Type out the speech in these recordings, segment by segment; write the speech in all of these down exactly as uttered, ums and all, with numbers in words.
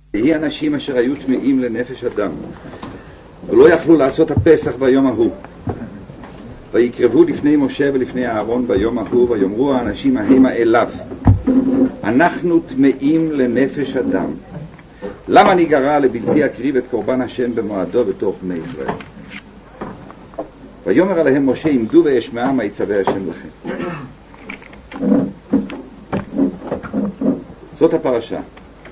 היא אנשים אשר היו טמאים לנפש אדם ולא יכלו לעשות הפסח ביום ההוא, ויקרבו לפני משה ולפני אהרון ביום ההוא, ויאמרו האנשים המה אליו, אנחנו טמאים לנפש אדם, למה ניגרע לבלתי אקריב את קורבן השם במועדו בתוך בני ישראל? ויאמר עליהם משה, עמדו ואשמעה מה יצווה השם לכם. זאת הפרשה.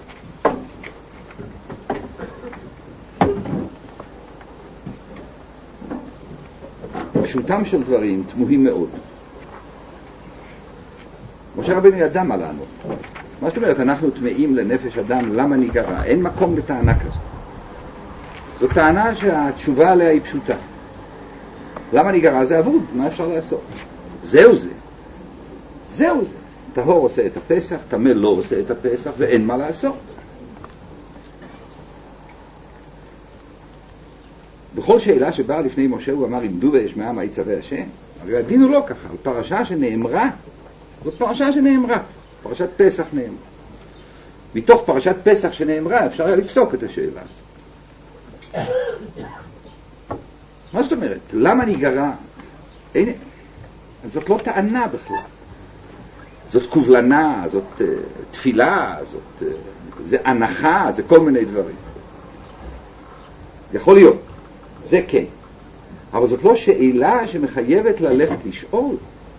פשוטם של דברים תמוהים מאוד. משה רבנו ידע מה לענות. מה זאת אומרת, אנחנו טמאים לנפש אדם, למה ניגרע? אין מקום לטענה כזאת. זו טענה שהתשובה עליה היא פשוטה. למה ניגרע? זה אבוד, מה אפשר לעשות? זהו זה. זהו זה. טהור עושה את הפסח, טמא לא עושה את הפסח, ואין מה לעשות. בכל שאלה שבאה לפני משה הוא אמר, עמדו ואשמעה מה יצווה השם. הרי הדין הוא לא ככה, על פרשה שנאמרה, זאת פרשה שנאמרה, פרשת פסח נאמרה. מתוך פרשת פסח שנאמרה אפשר היה לפסוק את השאלה הזאת. מה זאת אומרת? למה ניגרע? אין, זאת לא טענה בכלל. זאת קובלנה, זאת uh, תפילה, זאת, uh, זה הנחה, זה כל מיני דברים. יכול להיות, זה כן. אבל זאת לא שאלה שמחייבת ללכת לשאול.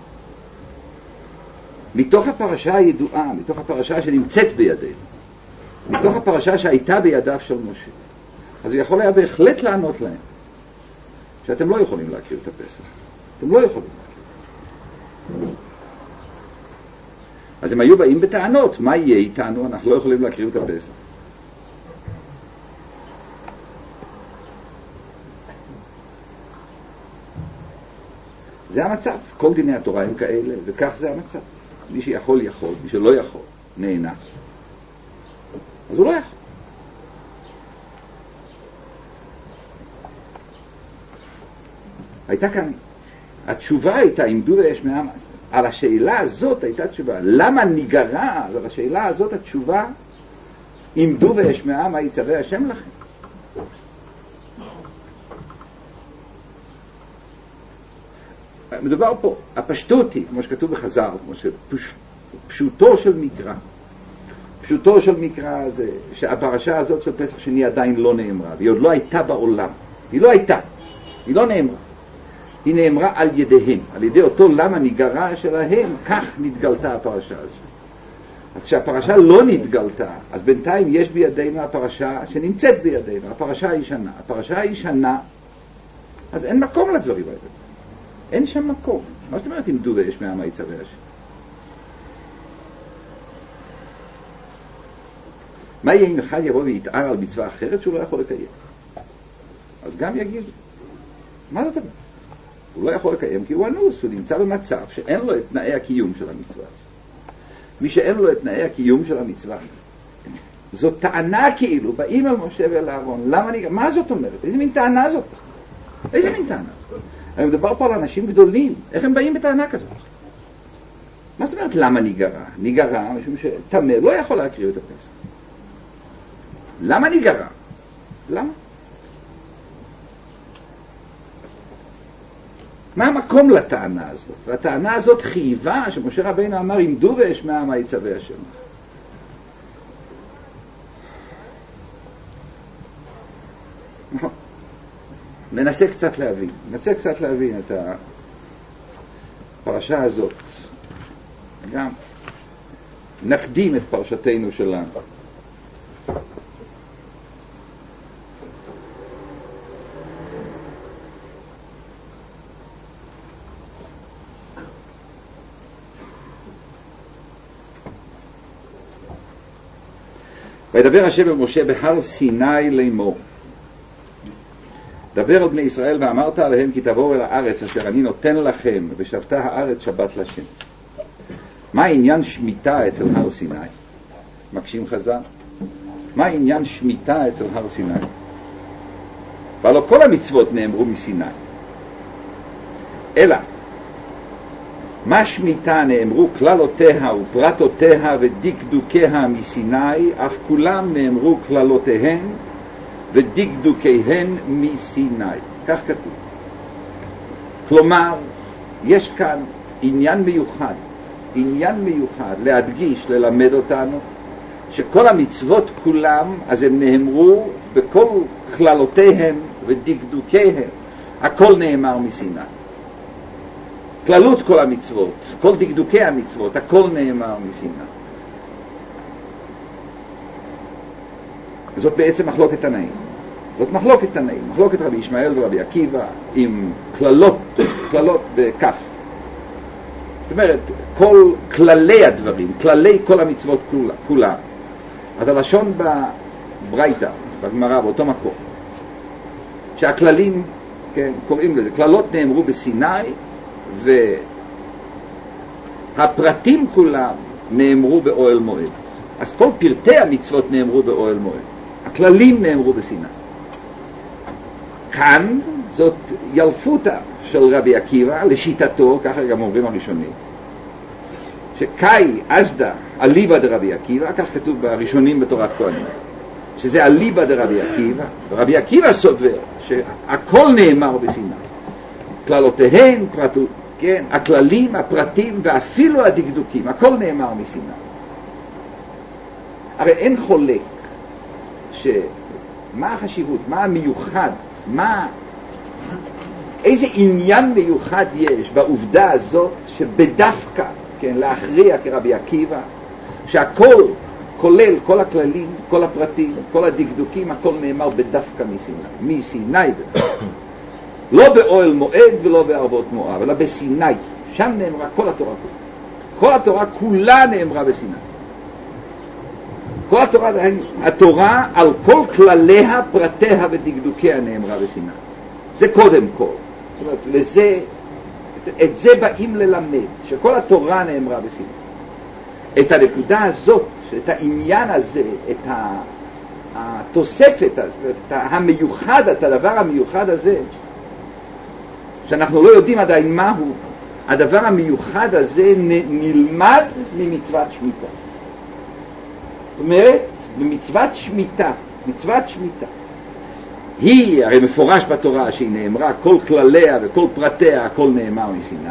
מתוך הפרשה הידועה, מתוך הפרשה שנמצאת בידינו, מתוך הפרשה שהייתה בידיו של משה, אז הוא יכול היה בהחלט לענות להם שאתם לא יכולים להכיר את הפסח. אתם לא יכולים להכיר. אז הם היו באים בטענות, מה יהיה איתנו? אנחנו לא יכולים להכיר את הפסח. זה המצב. כל דיני התורה הם כאלה, וכך זה המצב. מי שיכול יכול, מי שלא יכול, נאנס. אז הוא לא יכול. הייתה כאן, התשובה הייתה, עמדו ואשמעה, על השאלה הזאת הייתה תשובה. למה ניגרע? על השאלה הזאת התשובה, עמדו ואשמעה מה יצווה השם לכם. מדובר פה, הפשטות היא, כמו שכתוב בחז"ל, כמו שפשוטו של מקרא. פשוטו של מקרא זה שהפרשה הזאת של פסח שני עדיין לא נאמרה, והיא עוד לא הייתה בעולם. היא לא הייתה, היא לא נאמרה. היא נאמרה על ידיהם, על ידי אותו למה ניגרע שלהם, כך נתגלתה הפרשה הזאת. אז כשהפרשה לא נתגלתה, אז בינתיים יש בידינו הפרשה שנמצאת בידינו, הפרשה הישנה. הפרשה הישנה, אז אין מקום לדברים האלה. אין שם מקום. מה זאת אומרת עמדו ואשמעה מה יצווה השם? מה יהיה אם אחד יבוא ויתער על מצווה אחרת שהוא לא יכול לקיים? אז גם יגיד, מה זאת אומרת? הוא לא יכול לקיים כי הוא אנוס, הוא נמצא במצב שאין לו את תנאי הקיום של המצווה. מי שאין לו את תנאי הקיום של המצווה, זאת טענה כאילו, באים על משה ואל אהרון, למה ניגרע? מה זאת אומרת? איזה מין טענה זאת? איזה מין טענה זאת? אני מדבר פה על אנשים גדולים, איך הם באים בטענה כזאת? מה זאת אומרת למה ניגרע? ניגרע משום שטמא לא יכול להקריב את הפסח. למה ניגרע? למה? מה המקום לטענה הזאת? והטענה הזאת חייבה שמשה רבינו אמר עמדו ואשמעה מה יצווה השם. ננסה קצת להבין, ננסה קצת להבין את הפרשה הזאת. גם נקדים את פרשתנו שלנו. וידבר השם אל משה בהר סיני לאמור, דבר על בני ישראל ואמרת עליהם כי תבואו אל הארץ אשר אני נותן לכם ושבתה הארץ שבת לשם. מה העניין שמיטה אצל הר סיני? מקשים חז"ל. מה העניין שמיטה אצל הר סיני? והלא כל המצוות נאמרו מסיני, אלא מה שמיטה נאמרו כללותיה ופרטותיה ודקדוקיה מסיני, אף כולם נאמרו כללותיהן ודקדוקיהן מסיני. כך כתוב. כלומר, יש כאן עניין מיוחד, עניין מיוחד להדגיש, ללמד אותנו, שכל המצוות כולם, אז הם נאמרו בכל כללותיהם ודקדוקיהם, הכל נאמר מסיני. כללות כל המצוות, כל דקדוקי המצוות, הכל נאמר מסיני. זאת בעצם מחלוקת תנאים. זאת מחלוקת תנאים, מחלוקת רבי ישמעאל ורבי עקיבא עם כללות, כללות בכף. זאת אומרת, כל כללי הדברים, כללי כל המצוות כולה, כולה. אז הלשון בברייתא, בגמרא, באותו מקום, שהכללים, כן, קוראים לזה, כללות נאמרו בסיני, והפרטים כולם נאמרו באוהל מועד. אז כל פרטי המצוות נאמרו באוהל מועד. הכללים נאמרו בסיני. כאן זאת ילפותה של רבי עקיבא, לשיטתו, ככה גם אומרים הראשונים, שקאי אסדה אליבא דרבי עקיבא, כך כתוב בראשונים בתורת כהנים, שזה אליבא דרבי עקיבא, ורבי עקיבא סובר שהכל נאמר בסיני. כללותיהן, פרטות, כן, הכללים, הפרטים ואפילו הדקדוקים, הכל נאמר מסיני. הרי אין חולק שמה החשיבות, מה המיוחד, מה, איזה עניין מיוחד יש בעובדה הזאת שבדווקא, כן, להכריע כרבי עקיבא, שהכל כולל, כל הכללים, כל הפרטים, כל הדקדוקים, הכל נאמר בדווקא מסיני, מסיני לא באוהל מועד ולא בערבות מואב, אלא בסיני. שם נאמרה כל התורה כולה. כל התורה כולה נאמרה בסיני. כל התורה, התורה על כל כלליה, פרטיה ודקדוקיה נאמרה בסיני. זה קודם כל. זאת אומרת, לזה, את זה באים ללמד, שכל התורה נאמרה בסיני. את הנקודה הזאת, את העניין הזה, את התוספת, את המיוחד, את הדבר המיוחד הזה, שאנחנו לא יודעים עדיין מהו, הדבר המיוחד הזה נלמד ממצוות שמיטה. זאת אומרת, במצוות שמיטה, מצוות שמיטה, היא הרי מפורש בתורה שהיא נאמרה, כל כלליה וכל פרטיה, הכל נאמר מסיני.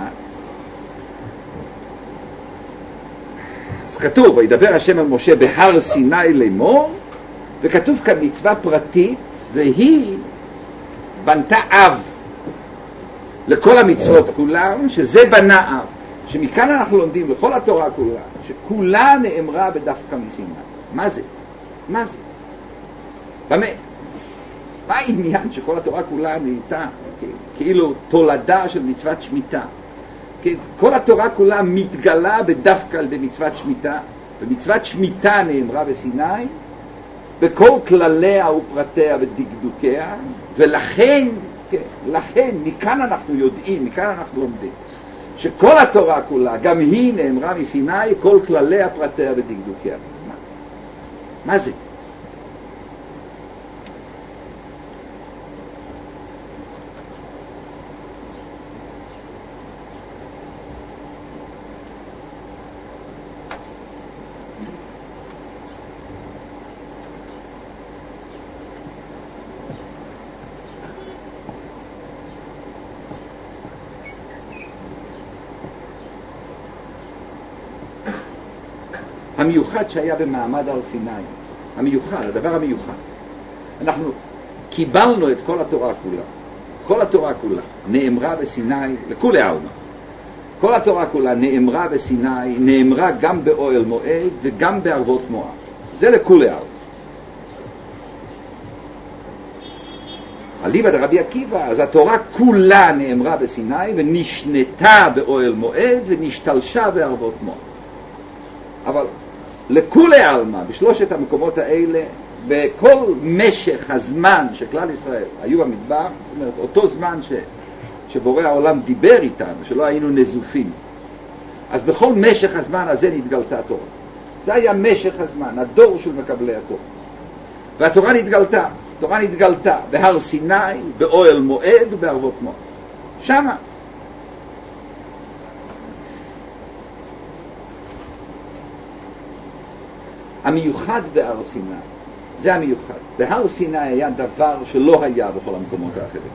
אז כתוב, וידבר השם על משה בהר סיני לאמור, וכתוב כאן מצווה פרטית, והיא בנתה אב לכל המצוות כולם, שזה בנה אב. שמכאן אנחנו לומדים לכל התורה כולה, שכולה נאמרה בדווקא מסיני. מה זה? מה זה? במה? מה העניין שכל התורה כולה נהייתה כאילו תולדה של מצוות שמיטה? כל התורה כולה מתגלה בדווקא על ידי מצוות שמיטה, ומצוות שמיטה נאמרה בסיני, בכל כלליה ופרטיה ודקדוקיה, ולכן, כן, לכן, מכאן אנחנו יודעים, מכאן אנחנו לומדים, שכל התורה כולה, גם היא נאמרה מסיני, כל כלליה, פרטיה ודקדוקיה. מה? מה זה? המיוחד שהיה במעמד הר סיני, המיוחד, הדבר המיוחד. אנחנו קיבלנו את כל התורה כולה. כל התורה כולה נאמרה בסיני לכולי עלמא. כל התורה כולה נאמרה בסיני, נאמרה גם באוהל מועד וגם בערבות מואב. זה לכולי עלמא. אליבא דרבי עקיבא, אז התורה כולה נאמרה בסיני ונשנתה באוהל מועד ונשתלשה בערבות מואב. אבל לכולי עלמא, בשלושת המקומות האלה, בכל משך הזמן שכלל ישראל היו במדבר, זאת אומרת, אותו זמן ש, שבורא העולם דיבר איתנו, שלא היינו נזופים, אז בכל משך הזמן הזה נתגלתה התורה. זה היה משך הזמן, הדור של מקבלי התורה. והתורה נתגלתה, התורה נתגלתה בהר סיני, באוהל מועד ובערבות מואב. שמה. המיוחד בהר סיני, זה המיוחד. בהר סיני היה דבר שלא היה בכל המקומות האחרים.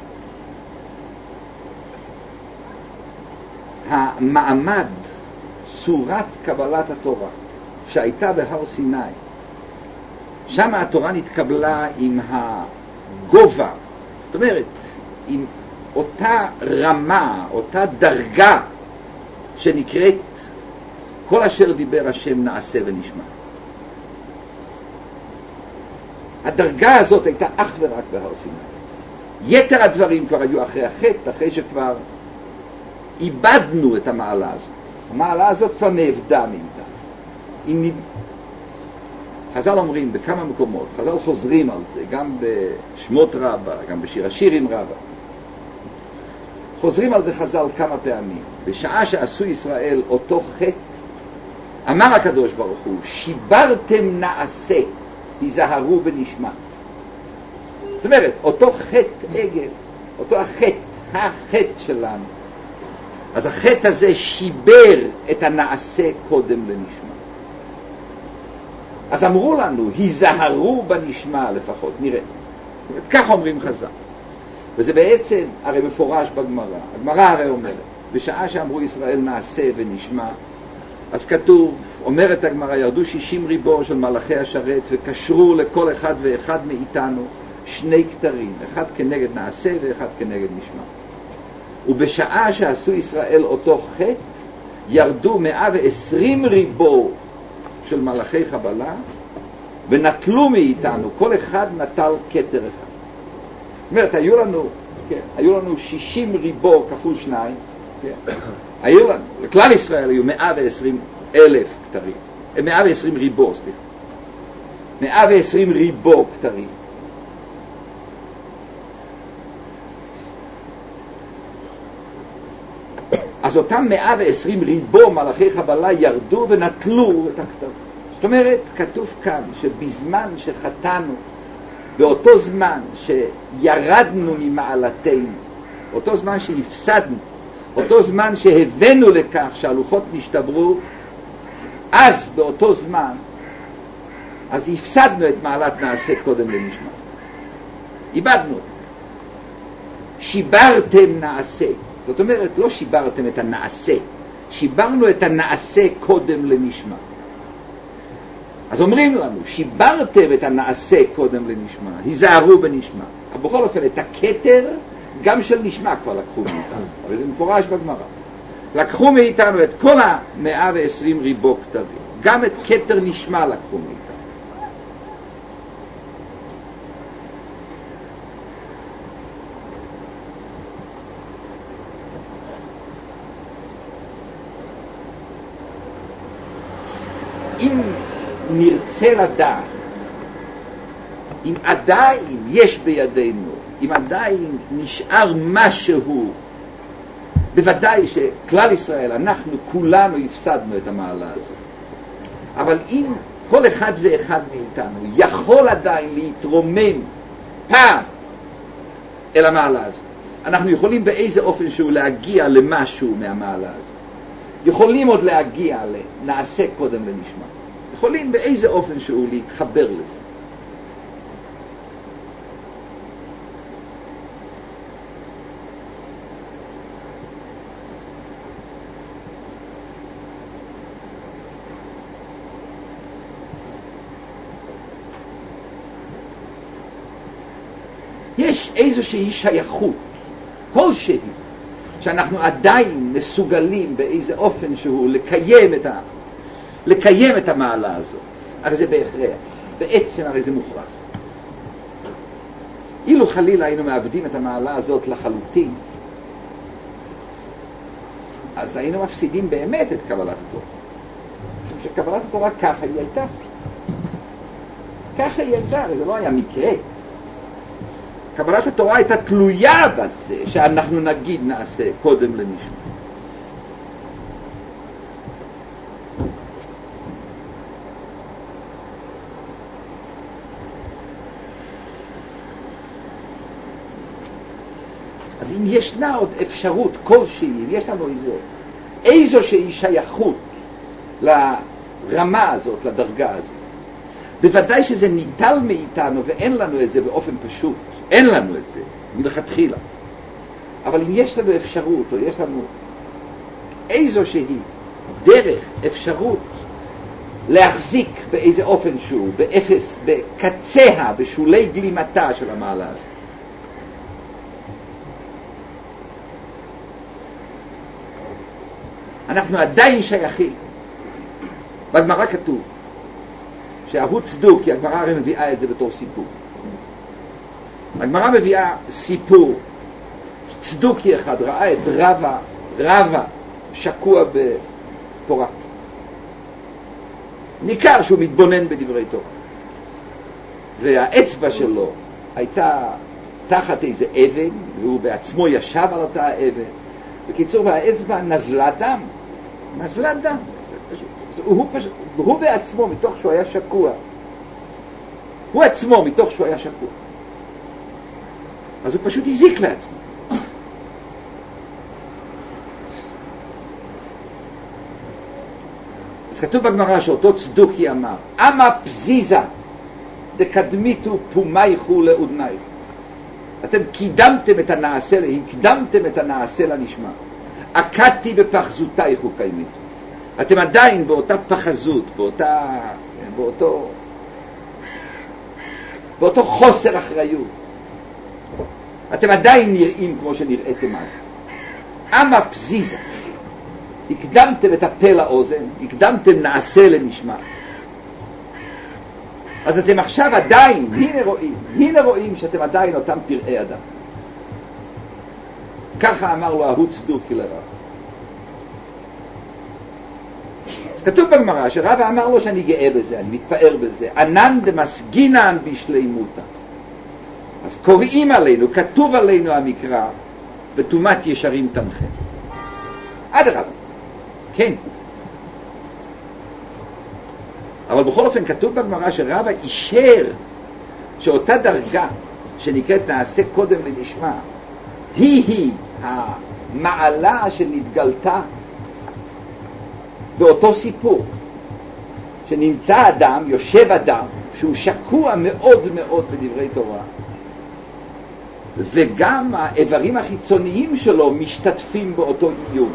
המעמד, צורת קבלת התורה שהייתה בהר סיני, שם התורה נתקבלה עם הגובה, זאת אומרת, עם אותה רמה, אותה דרגה שנקראת כל אשר דיבר השם נעשה ונשמע. הדרגה הזאת הייתה אך ורק בהר סיני. יתר הדברים כבר היו אחרי החטא, אחרי שכבר איבדנו את המעלה הזאת. המעלה הזאת כבר נאבדה מאיתה. חז"ל אומרים בכמה מקומות, חז"ל חוזרים על זה, גם בשמות רבה, גם בשיר השירים רבה. חוזרים על זה חז"ל כמה פעמים. בשעה שעשו ישראל אותו חטא, אמר הקדוש ברוך הוא, שיברתם נעשה, היזהרו ונשמע. זאת אומרת, אותו חטא עגל, אותו החטא, החטא שלנו. אז החטא הזה שיבר את הנעשה קודם לנשמע. אז אמרו לנו, היזהרו בנשמע לפחות, נראה. זאת אומרת, כך אומרים חז"ל. וזה בעצם הרי מפורש בגמרא. הגמרא הרי אומרת, בשעה שאמרו ישראל נעשה ונשמע, אז כתוב, אומרת הגמרא, ירדו שישים ריבו של מלאכי השרת וקשרו לכל אחד ואחד מאיתנו שני כתרים, אחד כנגד נעשה ואחד כנגד נשמע. ובשעה שעשו ישראל אותו חטא, ירדו מאה ועשרים ריבו של מלאכי חבלה ונטלו מאיתנו, כל אחד נטל כתר אחד. זאת אומרת, היו לנו, כן, היו לנו שישים ריבו כפול שניים, כן. היו לנו, לכלל ישראל היו מאה ועשרים אלף כתרים, מאה ועשרים ריבו, סליחה. מאה ועשרים ריבו כתרים. אז אותם מאה ועשרים ריבו מלאכי חבלה ירדו ונטלו את הכתרים. זאת אומרת, כתוב כאן שבזמן שחטאנו, באותו זמן שירדנו ממעלתנו, אותו זמן שהפסדנו, אותו זמן שהבאנו לכך שהלוחות נשתברו, אז באותו זמן, אז הפסדנו את מעלת נעשה קודם לנשמע. איבדנו. שיברתם נעשה. זאת אומרת, לא שיברתם את הנעשה, שיברנו את הנעשה קודם לנשמע. אז אומרים לנו, שיברתם את הנעשה קודם לנשמע, היזהרו בנשמע. אבל בכל אופן, את הכתר גם של נשמע כבר לקחו מאיתנו. אבל זה מפורש בגמרא. לקחו מאיתנו את כל ה-מאה ועשרים ריבו כתרים. גם את כתר נשמע לקחו מאיתנו. אם נרצה לדעת, אם עדיין יש בידינו, אם עדיין נשאר משהו, בוודאי שכלל ישראל, אנחנו כולנו הפסדנו את המעלה הזאת. אבל אם כל אחד ואחד מאיתנו יכול עדיין להתרומם פעם אל המעלה הזאת, אנחנו יכולים באיזה אופן שהוא להגיע למשהו מהמעלה הזאת. יכולים עוד להגיע לנעשה קודם לנשמע. יכולים באיזה אופן שהוא להתחבר לזה. יש איזושהי שייכות, כלשהי, שאנחנו עדיין מסוגלים באיזה אופן שהוא לקיים את, ה... לקיים את המעלה הזאת. הרי זה בהכרח, בעצם הרי זה מוכרח. אילו חלילה היינו מאבדים את המעלה הזאת לחלוטין, אז היינו מפסידים באמת את קבלת התורה. שקבלת התורה ככה היא הייתה. ככה היא הייתה, הרי זה לא היה מקרה. קבלת התורה הייתה תלויה בזה שאנחנו נגיד נעשה קודם לנשמע. אז אם ישנה עוד אפשרות כלשהי, אם יש לנו איזה, איזושהי שייכות לרמה הזאת, לדרגה הזאת, בוודאי שזה ניטל מאיתנו ואין לנו את זה באופן פשוט, אין לנו את זה מלכתחילה. אבל אם יש לנו אפשרות או יש לנו איזושהי דרך, אפשרות להחזיק באיזה אופן שהוא, באפס, בקציה, בשולי גלימתה של המעלה הזאת, אנחנו עדיין שייכים. בגמרא כתוב שההוא צדוק, כי הגמרא הרי מביאה את זה בתור סיפור. הגמרא מביאה סיפור, צדוקי אחד ראה את רבא, רבא שקוע בתורה. ניכר שהוא מתבונן בדברי תורה. והאצבע שלו הייתה תחת איזה אבן, והוא בעצמו ישב על אותה אבן. בקיצור, והאצבע נזלה דם. נזלה דם. הוא, פשוט, הוא בעצמו, מתוך שהוא היה שקוע, הוא עצמו, מתוך שהוא היה שקוע. אז הוא פשוט הזיק לעצמו. אז כתוב בגמרא שאותו צדוקי אמר, אמה פזיזה דקדמיתו פומייכו לאודנייך. אתם קידמתם את הנעשה, הקדמתם את הנעשה לנשמע. עקדתי בפחזותייך וקיימית. אתם עדיין באותה פחזות, באותה, באותו, באותו חוסר אחריות. אתם עדיין נראים כמו שנראיתם אז. אמה פזיזה. הקדמתם את הפה לאוזן, הקדמתם נעשה לנשמע. אז אתם עכשיו עדיין, הנה רואים, הנה רואים שאתם עדיין אותם פראי אדם. ככה אמר לו ההוא צדוקי לרב. אז כתוב בגמרא שרבא אמר לו שאני גאה בזה, אני מתפאר בזה. ענן דמסגינן בשלימותה. אז קוראים עלינו, כתוב עלינו המקרא, בתומת ישרים תמכם. עד הרב. כן. אבל בכל אופן כתוב בגמרא שרבא אישר שאותה דרגה שנקראת נעשה קודם לנשמע, היא היא המעלה שנתגלתה באותו סיפור, שנמצא אדם, יושב אדם, שהוא שקוע מאוד מאוד בדברי תורה, וגם האיברים החיצוניים שלו משתתפים באותו איום.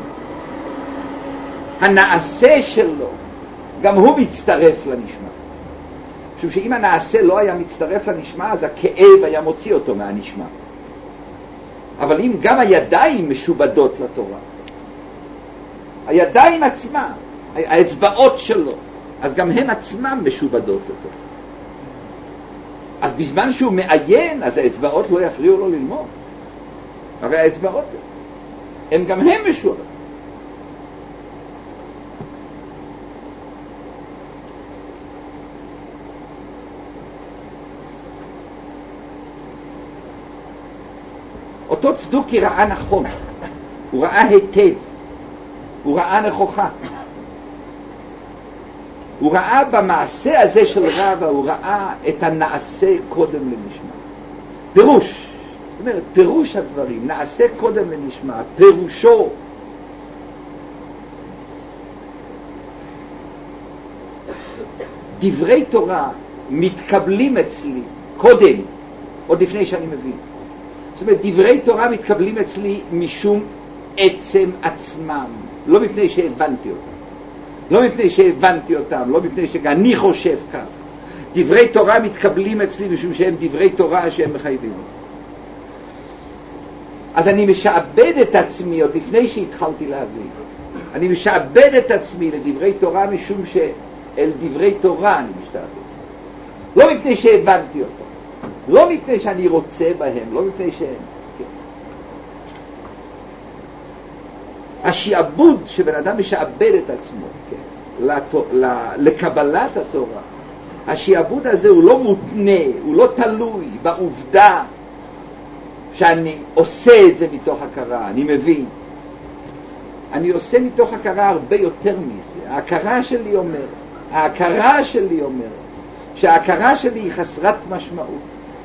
הנעשה שלו, גם הוא מצטרף לנשמע. משום שאם הנעשה לא היה מצטרף לנשמע, אז הכאב היה מוציא אותו מהנשמע. אבל אם גם הידיים משובדות לתורה, הידיים עצמם, האצבעות שלו, אז גם הם עצמם משובדות לתורה. אז בזמן שהוא מעיין, אז האצבעות לא יפריעו לו ללמוד. הרי האצבעות הם גם הם משובדות. אותו צדוקי ראה נכון, הוא ראה היטב, הוא ראה נכוחה, הוא ראה במעשה הזה של רבא, הוא ראה את הנעשה קודם לנשמע. פירוש, זאת אומרת, פירוש הדברים, נעשה קודם לנשמע, פירושו דברי תורה מתקבלים אצלי קודם, עוד לפני שאני מבין. זאת אומרת, דברי תורה מתקבלים אצלי משום עצם עצמם, לא מפני שהבנתי אותם. לא מפני שהבנתי אותם, לא מפני שאני חושב כך. דברי תורה מתקבלים אצלי משום שהם דברי תורה שהם מחייבים. אז אני משעבד את עצמי עוד לפני שהתחלתי להבין. אני משעבד את עצמי לדברי תורה משום שאל דברי תורה אני משתעבד. לא מפני שהבנתי אותם. לא מפני שאני רוצה בהם, לא מפני שהם. כן. השיעבוד שבן אדם משעבד את עצמו, כן, לתו, לקבלת התורה, השיעבוד הזה הוא לא מותנה, הוא לא תלוי בעובדה שאני עושה את זה מתוך הכרה, אני מבין. אני עושה מתוך הכרה הרבה יותר מזה. ההכרה שלי אומר, ההכרה שלי אומר, שההכרה שלי היא חסרת משמעות.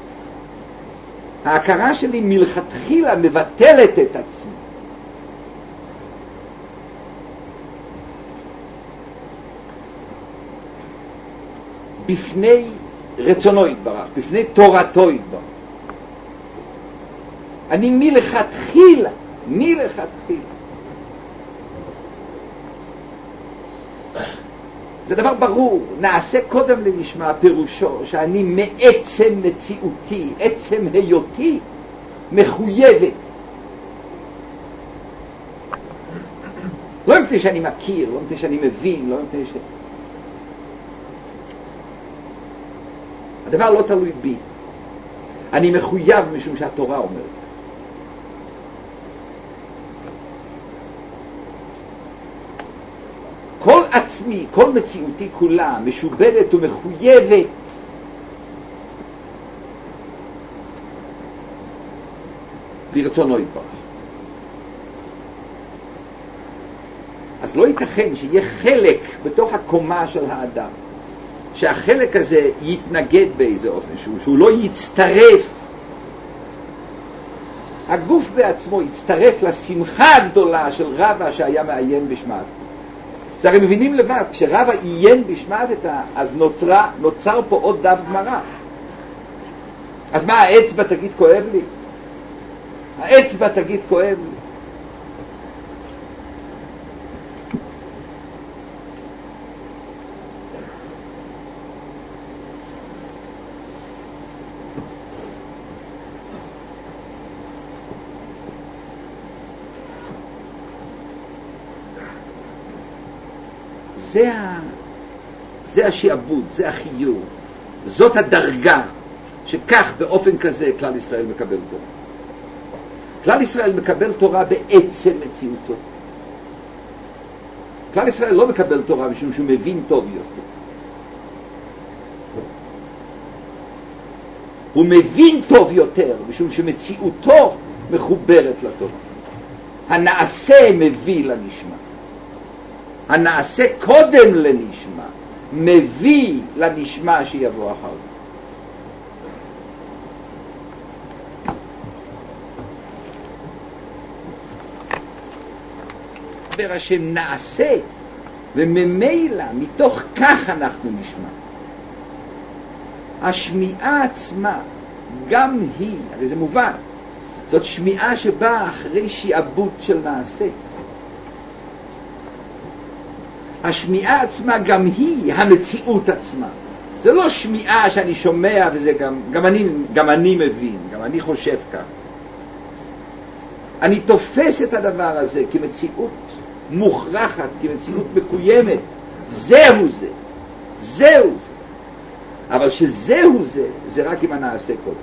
ההכרה שלי מלכתחילה מבטלת את עצמי. בפני רצונו יתברך, בפני תורתו יתברך. אני מלכתחילה, מלכתחילה. זה דבר ברור, נעשה קודם לנשמע פירושו שאני מעצם מציאותי, עצם היותי, מחויבת. לא מפני שאני מכיר, לא מפני שאני מבין, לא מפני ש... הדבר לא תלוי בי. אני מחויב משום שהתורה אומרת. כל עצמי, כל מציאותי כולה משובדת ומחויבת ברצונו יתברך. אז לא ייתכן שיהיה חלק בתוך הקומה של האדם שהחלק הזה יתנגד באיזה אופן שהוא, שהוא לא יצטרף. הגוף בעצמו יצטרף לשמחה הגדולה של רבא שהיה מעיין בשמעת. זה הרי מבינים לבד, כשרבא עיין בשמעתתא, אז נוצרה, נוצר פה עוד דף גמרא. אז מה, האצבע תגיד כואב לי? האצבע תגיד כואב לי. זה, ה... זה השיעבוד, זה החיור, זאת הדרגה שכך באופן כזה כלל ישראל מקבל תורה. כלל ישראל מקבל תורה בעצם מציאותו. כלל ישראל לא מקבל תורה משום שהוא מבין טוב יותר. הוא מבין טוב יותר משום שמציאותו מחוברת לתורה. הנעשה מביא לנשמע. הנעשה קודם לנשמע, מביא לנשמע שיבוא אחר. דבר השם נעשה, וממילא מתוך כך אנחנו נשמע. השמיעה עצמה, גם היא, הרי זה מובן, זאת שמיעה שבאה אחרי שיעבוד של נעשה. השמיעה עצמה גם היא המציאות עצמה. זה לא שמיעה שאני שומע וזה גם, גם אני, גם אני מבין, גם אני חושב כך. אני תופס את הדבר הזה כמציאות מוכרחת, כמציאות מקוימת. זהו זה. זהו זה. אבל שזהו זה, זה רק אם הנעשה קודם.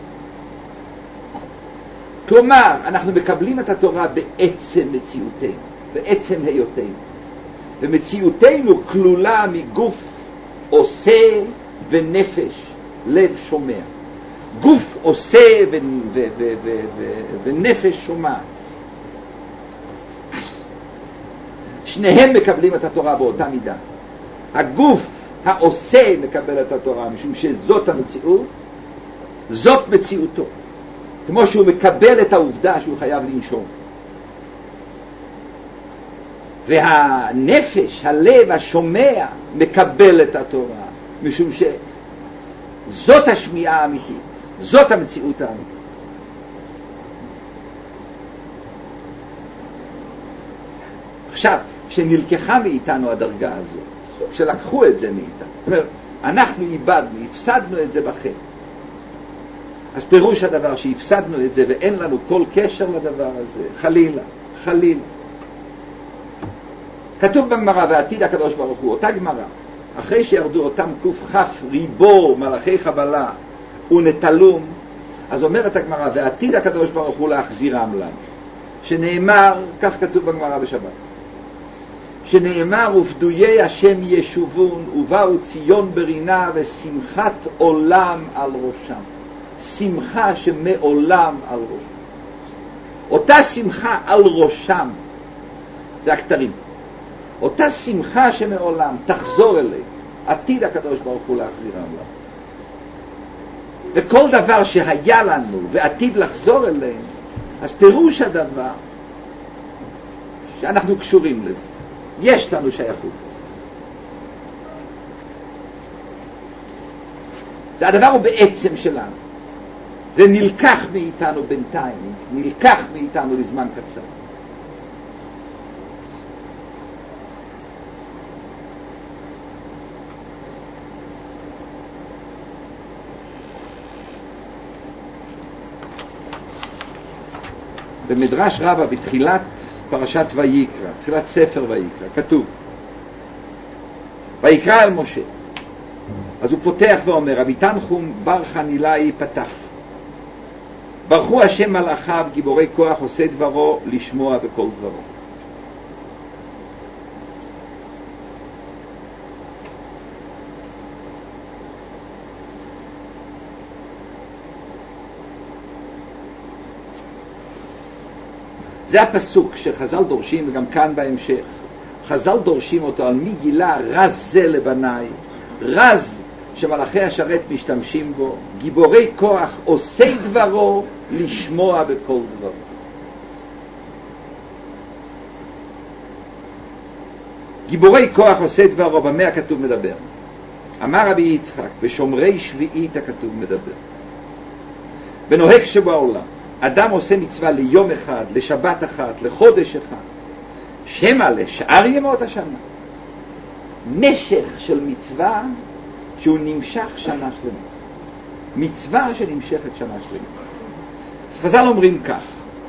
כלומר, אנחנו מקבלים את התורה בעצם מציאותנו, בעצם היותנו. ומציאותנו כלולה מגוף עושה ונפש, לב שומע. גוף עושה ו- ו- ו- ו- ו- ונפש שומע. שניהם מקבלים את התורה באותה מידה. הגוף העושה מקבל את התורה משום שזאת המציאות, זאת מציאותו. כמו שהוא מקבל את העובדה שהוא חייב לנשום. והנפש, הלב, השומע, מקבל את התורה, משום שזאת השמיעה האמיתית, זאת המציאות האמיתית. עכשיו, כשנלקחה מאיתנו הדרגה הזאת, כשלקחו את זה מאיתנו, זאת אומרת, אנחנו איבדנו, הפסדנו את זה בחטא. אז פירוש הדבר שהפסדנו את זה ואין לנו כל קשר לדבר הזה, חלילה, חלילה. כתוב בגמרא, ועתיד הקדוש ברוך הוא, אותה גמרא, אחרי שירדו אותם קוף חף ריבו מלאכי חבלה ונטלום, אז אומרת הגמרא, ועתיד הקדוש ברוך הוא להחזירם לנו. שנאמר, כך כתוב בגמרא בשבת, שנאמר, ופדויי השם ישובון, ובאו ציון ברינה ושמחת עולם על ראשם. שמחה שמעולם על ראשם. אותה שמחה על ראשם, זה הכתרים. אותה שמחה שמעולם תחזור אליי, עתיד הקדוש ברוך הוא להחזירם לנו. וכל דבר שהיה לנו ועתיד לחזור אלינו, אז פירוש הדבר שאנחנו קשורים לזה. יש לנו שייכות לזה. זה הדבר הוא בעצם שלנו. זה נלקח מאיתנו בינתיים, נלקח מאיתנו לזמן קצר. במדרש רבה בתחילת פרשת ויקרא, תחילת ספר ויקרא, כתוב ויקרא אל משה. אז הוא פותח ואומר, אביתנחום בר חנילאי פתח. ברכו השם מלאכיו גיבורי כוח עושה דברו לשמוע בכל דברו. זה הפסוק שחז"ל דורשים, וגם כאן בהמשך חז"ל דורשים אותו על מי גילה רז זה לבניי, רז שמלאכי השרת משתמשים בו, גיבורי כוח עושה דברו לשמוע בכל דברו. גיבורי כוח עושה דברו, במה הכתוב מדבר? אמר רבי יצחק, בשומרי שביעית הכתוב מדבר. בנוהג שבעולם אדם עושה מצווה ליום אחד, לשבת אחת, לחודש אחד, שמה לשאר ימות השנה, משך של מצווה שהוא נמשך שנה שלמה, מצווה שנמשכת שנה שלמה. אז חז"ל אומרים כך,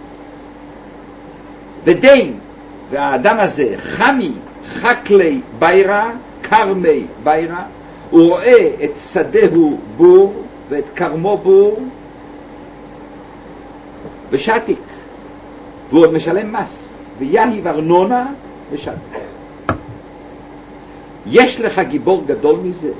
ודין, והאדם הזה חמי חקלי בירה, קרמי בירה, הוא רואה את שדהו בור ואת קרמו בור ושתיק, והוא עוד משלם מס, ויהיב ארנונה ושתיק. יש לך גיבור גדול מזה?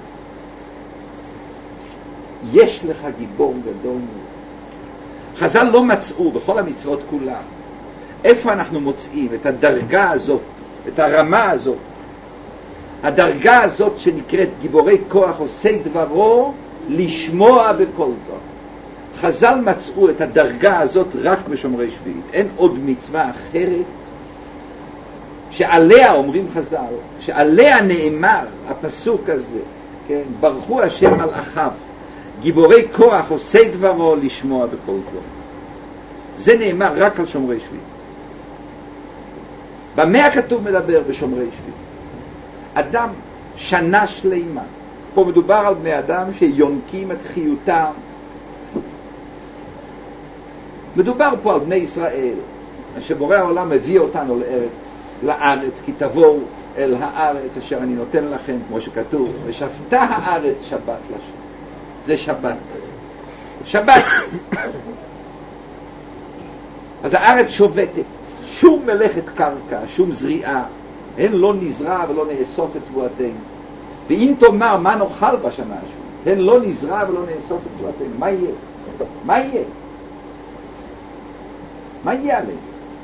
יש לך גיבור גדול מזה? חז"ל לא מצאו בכל המצוות כולה איפה אנחנו מוצאים את הדרגה הזאת, את הרמה הזאת, הדרגה הזאת שנקראת גיבורי כוח עושה דברו לשמוע בכל דבר. חז"ל מצאו את הדרגה הזאת רק בשומרי שביעית. אין עוד מצווה אחרת שעליה אומרים חז"ל, שעליה נאמר הפסוק הזה, כן? ברכו השם מלאכיו גיבורי כוח עושה דברו לשמוע בכל דבר. זה נאמר רק על שומרי שביעית. במה הכתוב מדבר בשומרי שביעית? אדם שנה שלמה, פה מדובר על בני אדם שיונקים את חיותם, מדובר פה על בני ישראל שבורא העולם מביא אותנו לארץ, לארץ, כי תבואו אל הארץ אשר אני נותן לכם, כמו שכתוב, ושבתה הארץ שבת לשם. זה שבת, שבת. אז הארץ שובתת, שום מלאכת קרקע, שום זריעה, הן לא נזרע ולא נאסוף את תבואתנו. ואם תאמר מה נאכל בשנה השביעית, הן לא נזרע ולא נאסוף את תבואתנו, מה יהיה? מה יהיה? מה יהיה עלינו?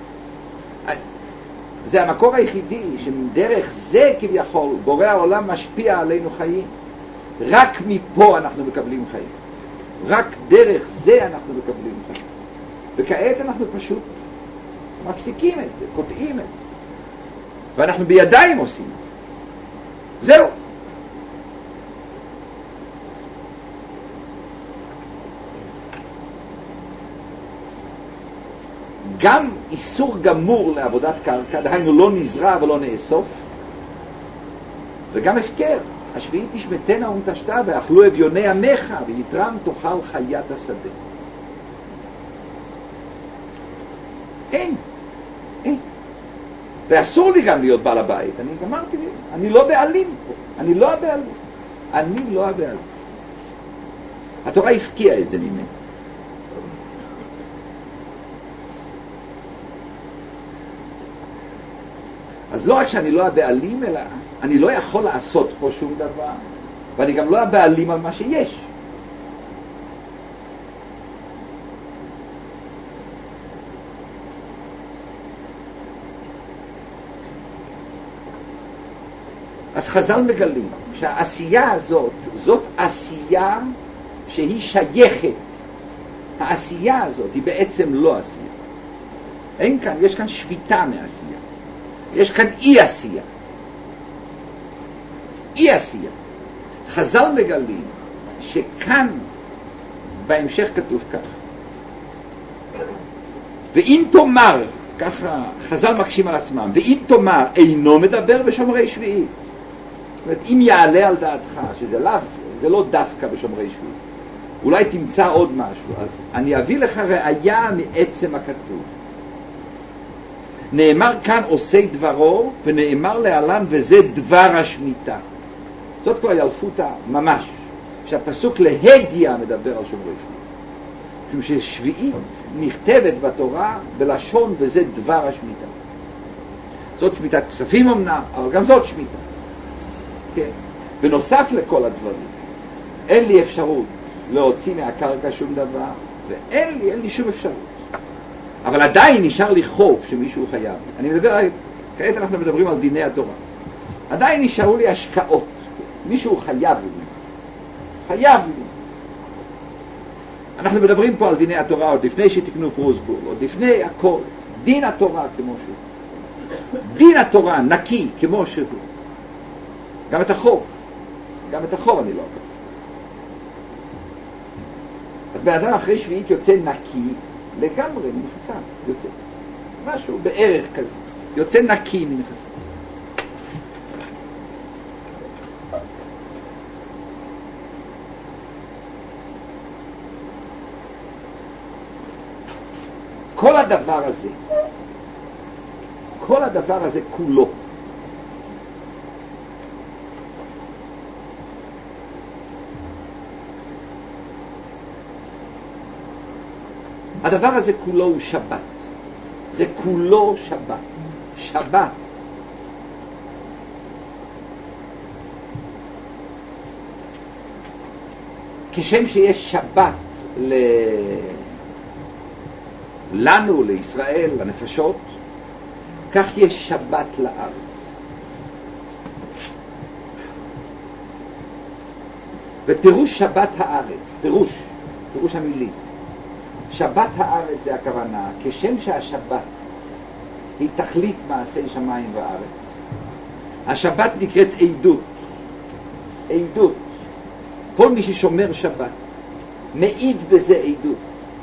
זה המקור היחידי שמדרך זה כביכול בורא העולם משפיע עלינו חיים. רק מפה אנחנו מקבלים חיים, רק דרך זה אנחנו מקבלים חיים. וכעת אנחנו פשוט מפסיקים את זה, קוטעים את זה, ואנחנו בידיים עושים את זה. זהו. גם איסור גמור לעבודת קרקע, דהיינו לא נזרע ולא נאסוף, וגם הפקר. השביעית תשמטנה ונטשתה ואכלו אביוני עמך ויתרם תאכל חיית השדה. אין, אין. ואסור לי גם להיות בעל הבית. אני אמרתי לי, אני לא בעלים פה, אני לא הבעלים, אני לא הבעלים. התורה הפקיעה את זה ממני. אז לא רק שאני לא הבעלים, אלא אני לא יכול לעשות פה שום דבר, ואני גם לא הבעלים על מה שיש. אז חז"ל מגלים שהעשייה הזאת, זאת עשייה שהיא שייכת. העשייה הזאת היא בעצם לא עשייה. אין כאן, יש כאן שביטה מעשייה. יש כאן אי עשייה. אי עשייה. חז"ל מגלים שכאן בהמשך כתוב כך, ואם תאמר, ככה חז"ל מקשים על עצמם, ואם תאמר אינו מדבר בשומרי שביעי, זאת אומרת, אם יעלה על דעתך שזה לא, זה לא דווקא בשומרי שביעי, אולי תמצא עוד משהו, אז אני אביא לך ראיה מעצם הכתוב. נאמר כאן עושה דברו, ונאמר להלן וזה דבר השמיטה. זאת כבר ילפותה ממש, שהפסוק להגיע מדבר על שומרי שביעי, משום ששביעית נכתבת בתורה בלשון וזה דבר השמיטה. זאת שמיטת כספים אמנם, אבל גם זאת שמיטה. כן. בנוסף לכל הדברים, אין לי אפשרות להוציא מהקרקע שום דבר, ואין לי, אין לי שום אפשרות. אבל עדיין נשאר לי חוב שמישהו חייב. אני מדבר, כעת אנחנו מדברים על דיני התורה. עדיין נשארו לי השקעות. מישהו חייב לי. חייב לי. אנחנו מדברים פה על דיני התורה עוד לפני שתקנו פרוסבורג, עוד לפני הכל. דין התורה כמו שהוא. דין התורה נקי כמו שהוא. גם את החוב. גם את החוב אני לא אקח. אז באדם אחרי שביעית יוצא נקי לגמרי מנכסיו. יוצא. משהו בערך כזה. יוצא נקי מנכסיו. כל הדבר הזה, כל הדבר הזה כולו, הדבר הזה כולו הוא שבת. זה כולו שבת. שבת. כשם שיש שבת ל... לנו, לישראל, לנפשות, כך יש שבת לארץ. ופירוש שבת הארץ, פירוש, פירוש המילים, שבת הארץ זה הכוונה, כשם שהשבת היא תכלית מעשי שמיים וארץ, השבת נקראת עדות. עדות. כל מי ששומר שבת מעיד בזה עדות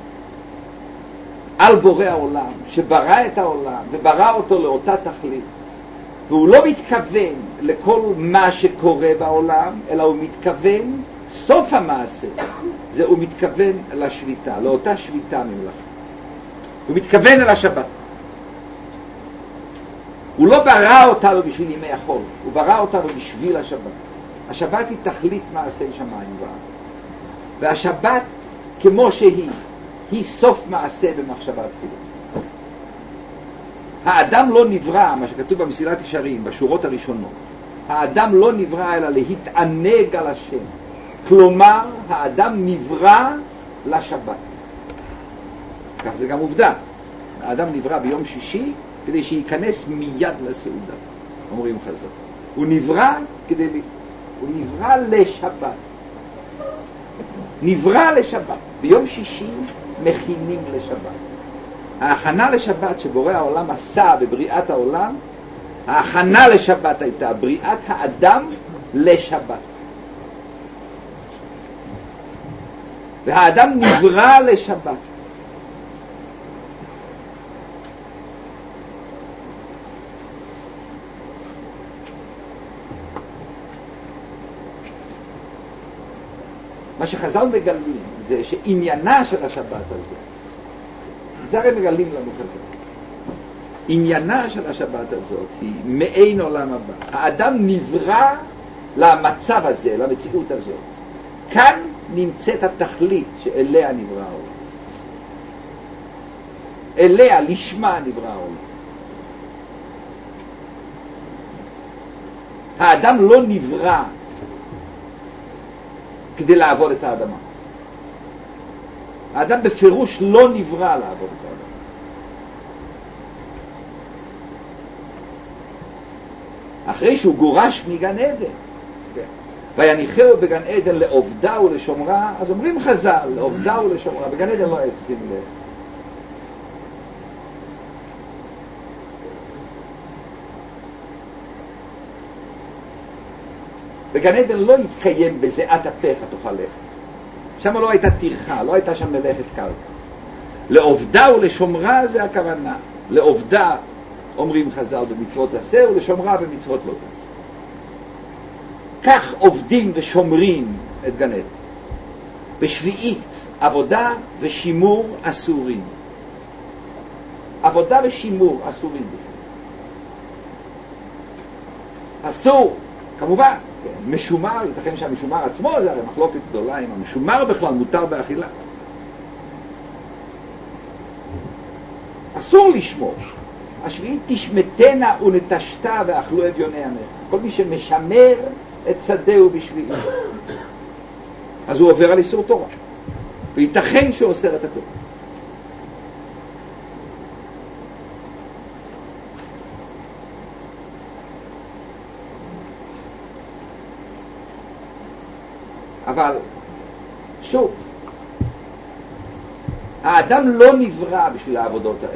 על בורא העולם, שברא את העולם וברא אותו לאותה תכלית, והוא לא מתכוון לכל מה שקורה בעולם, אלא הוא מתכוון סוף המעשה, זה הוא מתכוון לשביתה, לאותה שביתה ממלכה. הוא מתכוון אל השבת. הוא לא ברא אותנו בשביל ימי החול, הוא ברא אותנו בשביל השבת. השבת היא תכלית מעשי שמיים וארץ, והשבת כמו שהיא, היא סוף מעשה במחשבה תחילה. האדם לא נברא, מה שכתוב במסילת ישרים, בשורות הראשונות, האדם לא נברא אלא להתענג על השם. כלומר, האדם נברא לשבת. כך זה גם עובדה. האדם נברא ביום שישי כדי שייכנס מיד לסעודה. אומרים חז"ל. הוא נברא כדי... הוא נברא לשבת. נברא לשבת. ביום שישי מכינים לשבת. ההכנה לשבת שבורא העולם עשה בבריאת העולם, ההכנה לשבת הייתה בריאת האדם לשבת. והאדם נברא לשבת. מה שחז"ל מגלים זה שעניינה של השבת הזאת, זה הרי מגלים לנו חז"ל, עניינה של השבת הזאת היא מעין עולם הבא. האדם נברא למצב הזה, למציאות הזאת. כאן נמצאת התכלית שאליה נברא העולם. אליה, לשמה נברא העולם. האדם לא נברא כדי לעבוד את האדמה. האדם בפירוש לא נברא לעבוד את האדמה. אחרי שהוא גורש מגן עדן, ויניחהו בגן עדן לעובדה ולשומרה, אז אומרים חז"ל, לעובדה ולשומרה, בגן עדן לא היה צריכים ל... בגן עדן לא יתקיים בזיעת אפיך תאכל לחם. שם לא הייתה טרחה, לא הייתה שם מלאכת קרקע. לעובדה ולשומרה זה הכוונה. לעובדה אומרים חז"ל במצוות עשה, ולשומרה במצוות לא תעשה. כך עובדים ושומרים את גן עדן. בשביעית עבודה ושימור אסורים. עבודה ושימור אסורים. אסור, כמובן, כן, משומר, ייתכן שהמשומר עצמו זה הרי מחלוקת גדולה, אם המשומר בכלל מותר באכילה. אסור לשמור. השביעית תשמטנה ונטשתה ואכלו אביוני עמך. כל מי שמשמר את שדהו בשביעית, אז הוא עובר על איסור תורה. וייתכן שהוא אוסר את התורה. אבל שוב, האדם לא נברא בשביל העבודות האלה.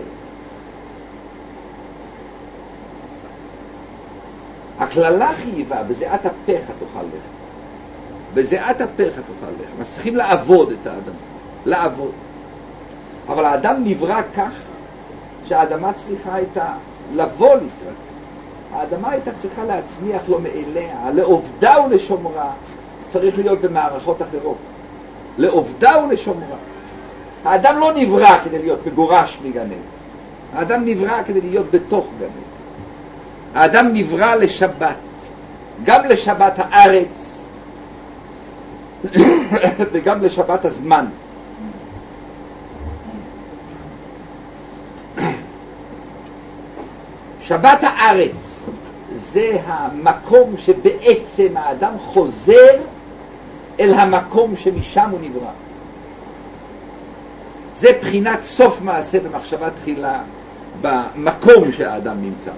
הכללה חייבה, בזיעת אפיך תאכל לחם. בזיעת אפיך תאכל לחם. אז צריכים לעבוד את האדם. לעבוד. אבל האדם נברא כך שהאדמה צריכה הייתה לבוא לקראת. האדמה הייתה צריכה להצמיח לו מאליה. לעובדה ולשומרה צריך להיות במערכות אחרות. לעובדה ולשומרה. האדם לא נברא כדי להיות מגורש מגן עדן. האדם נברא כדי להיות בתוך גן עדן. האדם נברא לשבת, גם לשבת הארץ וגם לשבת הזמן. שבת הארץ זה המקום שבעצם האדם חוזר אל המקום שמשם הוא נברא. זה בחינת סוף מעשה במחשבה תחילה במקום שהאדם נמצא.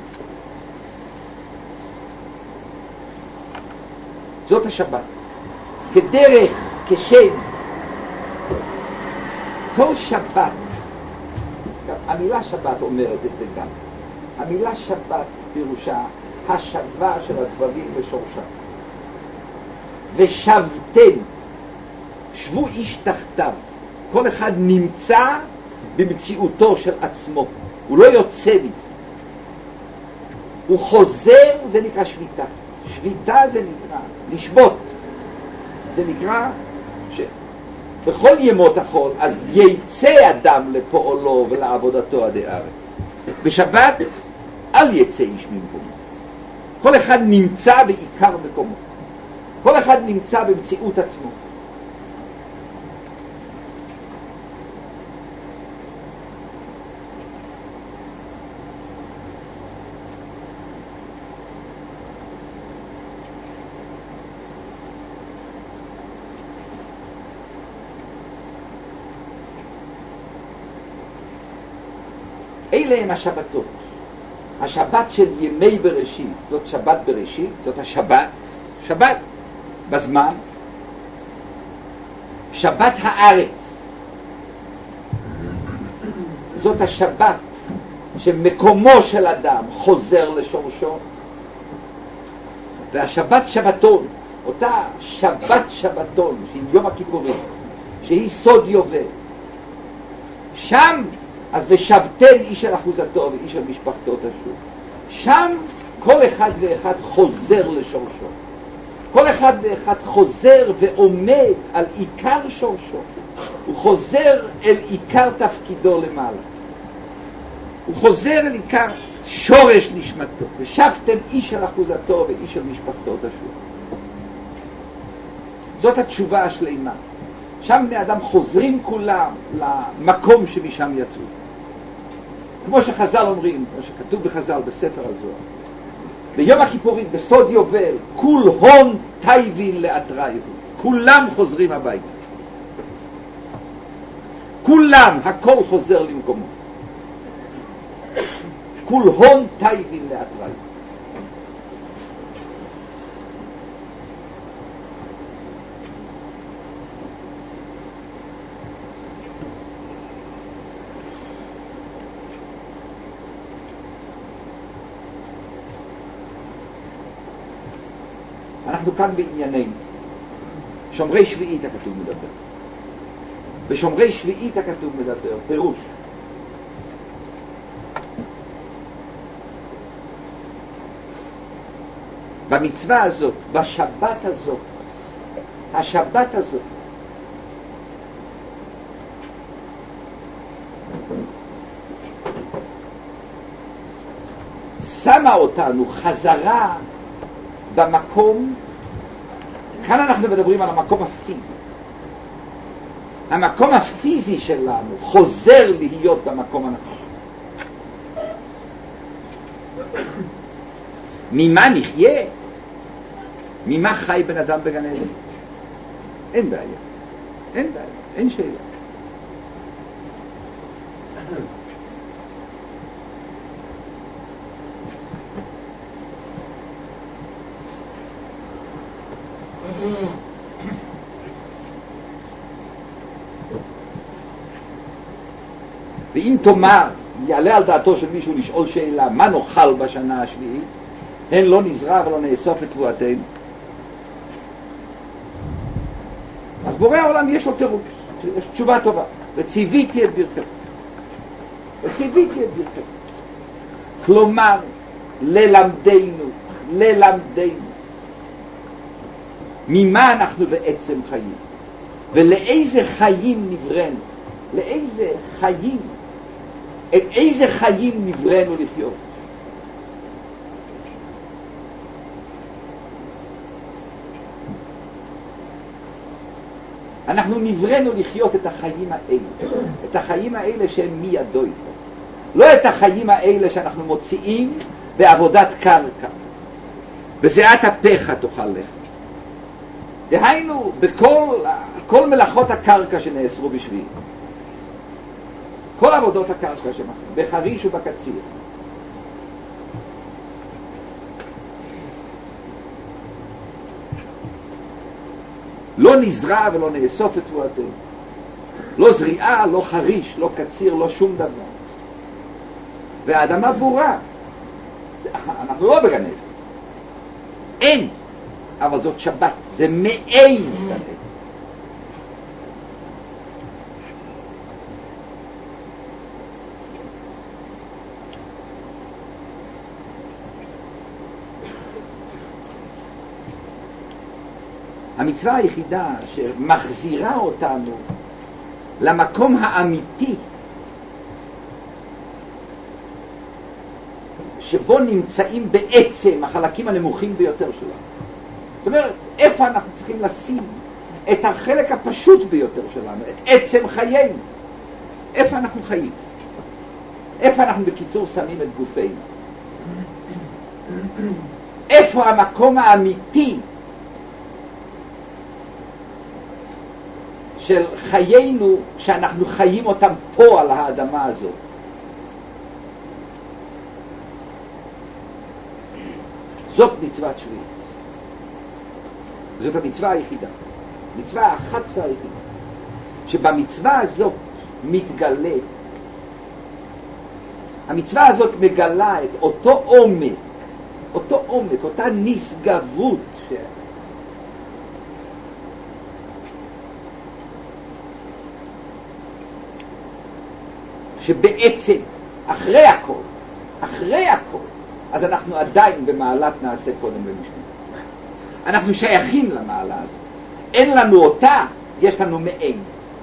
זאת השבת. כדרך, כשם. כל שבת, המילה שבת אומרת את זה גם. המילה שבת פירושה השבה של הדברים ושורשה. ושבתם, שבו איש תחתיו. כל אחד נמצא במציאותו של עצמו. הוא לא יוצא מזה. הוא חוזר, זה נקרא שביתה. שביתה זה נקרא לשבות. זה נקרא שבכל ימות החול אז יצא אדם לפועלו ולעבודתו עד הארץ. בשבת אל יצא איש ממקומו. כל אחד נמצא בעיקר מקומו. כל אחד נמצא במציאות עצמו. אלה הם השבתות. השבת של ימי בראשית, זאת שבת בראשית, זאת השבת, שבת בזמן. שבת הארץ, זאת השבת שמקומו של אדם חוזר לשורשו. והשבת שבתון, אותה שבת שבתון, שהיא יום הכיפורים, שהיא סוד יובל. שם אז ושבתם איש על אחוזתו ואיש על משפחתו תשוב. שם כל אחד ואחד חוזר לשורשו. כל אחד ואחד חוזר ועומד על עיקר שורשו. הוא חוזר אל עיקר תפקידו למעלה. הוא חוזר אל עיקר שורש נשמתו. ושבתם איש על אחוזתו ואיש על משפחתו תשוב. זאת התשובה השלימה. שם בני אדם חוזרים כולם למקום שמשם יצאו. כמו שחז"ל אומרים, כמו שכתוב בחז"ל בספר הזוהר, ביום הכיפורים, בסוד יובל, כול הון טייבין לאתרייהו. כולם חוזרים הביתה. כולם, הכל חוזר למקומו. כול הון טייבין לאתרייהו. אנחנו כאן בענייננו. שומרי שביעית הכתוב מדבר. בשומרי שביעית הכתוב מדבר, פירוש. במצווה הזאת, בשבת הזאת, השבת הזאת, שמה אותנו חזרה במקום, כאן אנחנו מדברים על המקום הפיזי. המקום הפיזי שלנו חוזר להיות במקום הנכון. ממה נחיה? ממה חי בן אדם בגן עדן? אין בעיה. אין בעיה. אין שאלה. ואם תאמר, יעלה על דעתו של מישהו לשאול שאלה, מה נאכל בשנה השביעית? הן לא נזרע ולא נאסוף את תבואתנו. אז בורא העולם יש לו תירוץ, יש תשובה טובה. וציוויתי את ברכתו. וציוויתי את ברכתו. כלומר, ללמדנו, ללמדנו. ממה אנחנו בעצם חיים? ולאיזה חיים נבראנו? לאיזה חיים? איזה חיים נבראנו לחיות? אנחנו נבראנו לחיות את החיים האלה, את החיים האלה שהם מידו איתו. לא את החיים האלה שאנחנו מוציאים בעבודת קרקע. בזיעת אפיך תאכל לחם. דהיינו, בכל כל מלאכות הקרקע שנאסרו בשביל. כל עבודות הקרקע שמחים, בחריש ובקציר. לא נזרע ולא נאסוף את תבואתנו. לא זריעה, לא חריש, לא קציר, לא שום דבר. והאדמה בורה. אנחנו לא בגן עדן. אין. אבל זאת שבת. זה מעין גן עדן. המצווה היחידה שמחזירה אותנו למקום האמיתי שבו נמצאים בעצם החלקים הנמוכים ביותר שלנו. זאת אומרת, איפה אנחנו צריכים לשים את החלק הפשוט ביותר שלנו, את עצם חיינו. איפה אנחנו חיים? איפה אנחנו בקיצור שמים את גופנו? איפה המקום האמיתי של חיינו שאנחנו חיים אותם פה על האדמה הזאת? זאת מצוות שביעית. זאת המצווה היחידה. מצווה האחת והיחידה. שבמצווה הזאת מתגלה. המצווה הזאת מגלה את אותו עומק, אותו עומק, אותה נשגבות ש... שבעצם אחרי הכל, אחרי הכל, אז אנחנו עדיין במעלת נעשה קודם במשנה. אנחנו שייכים למעלה הזאת. אין לנו אותה, יש לנו מעין.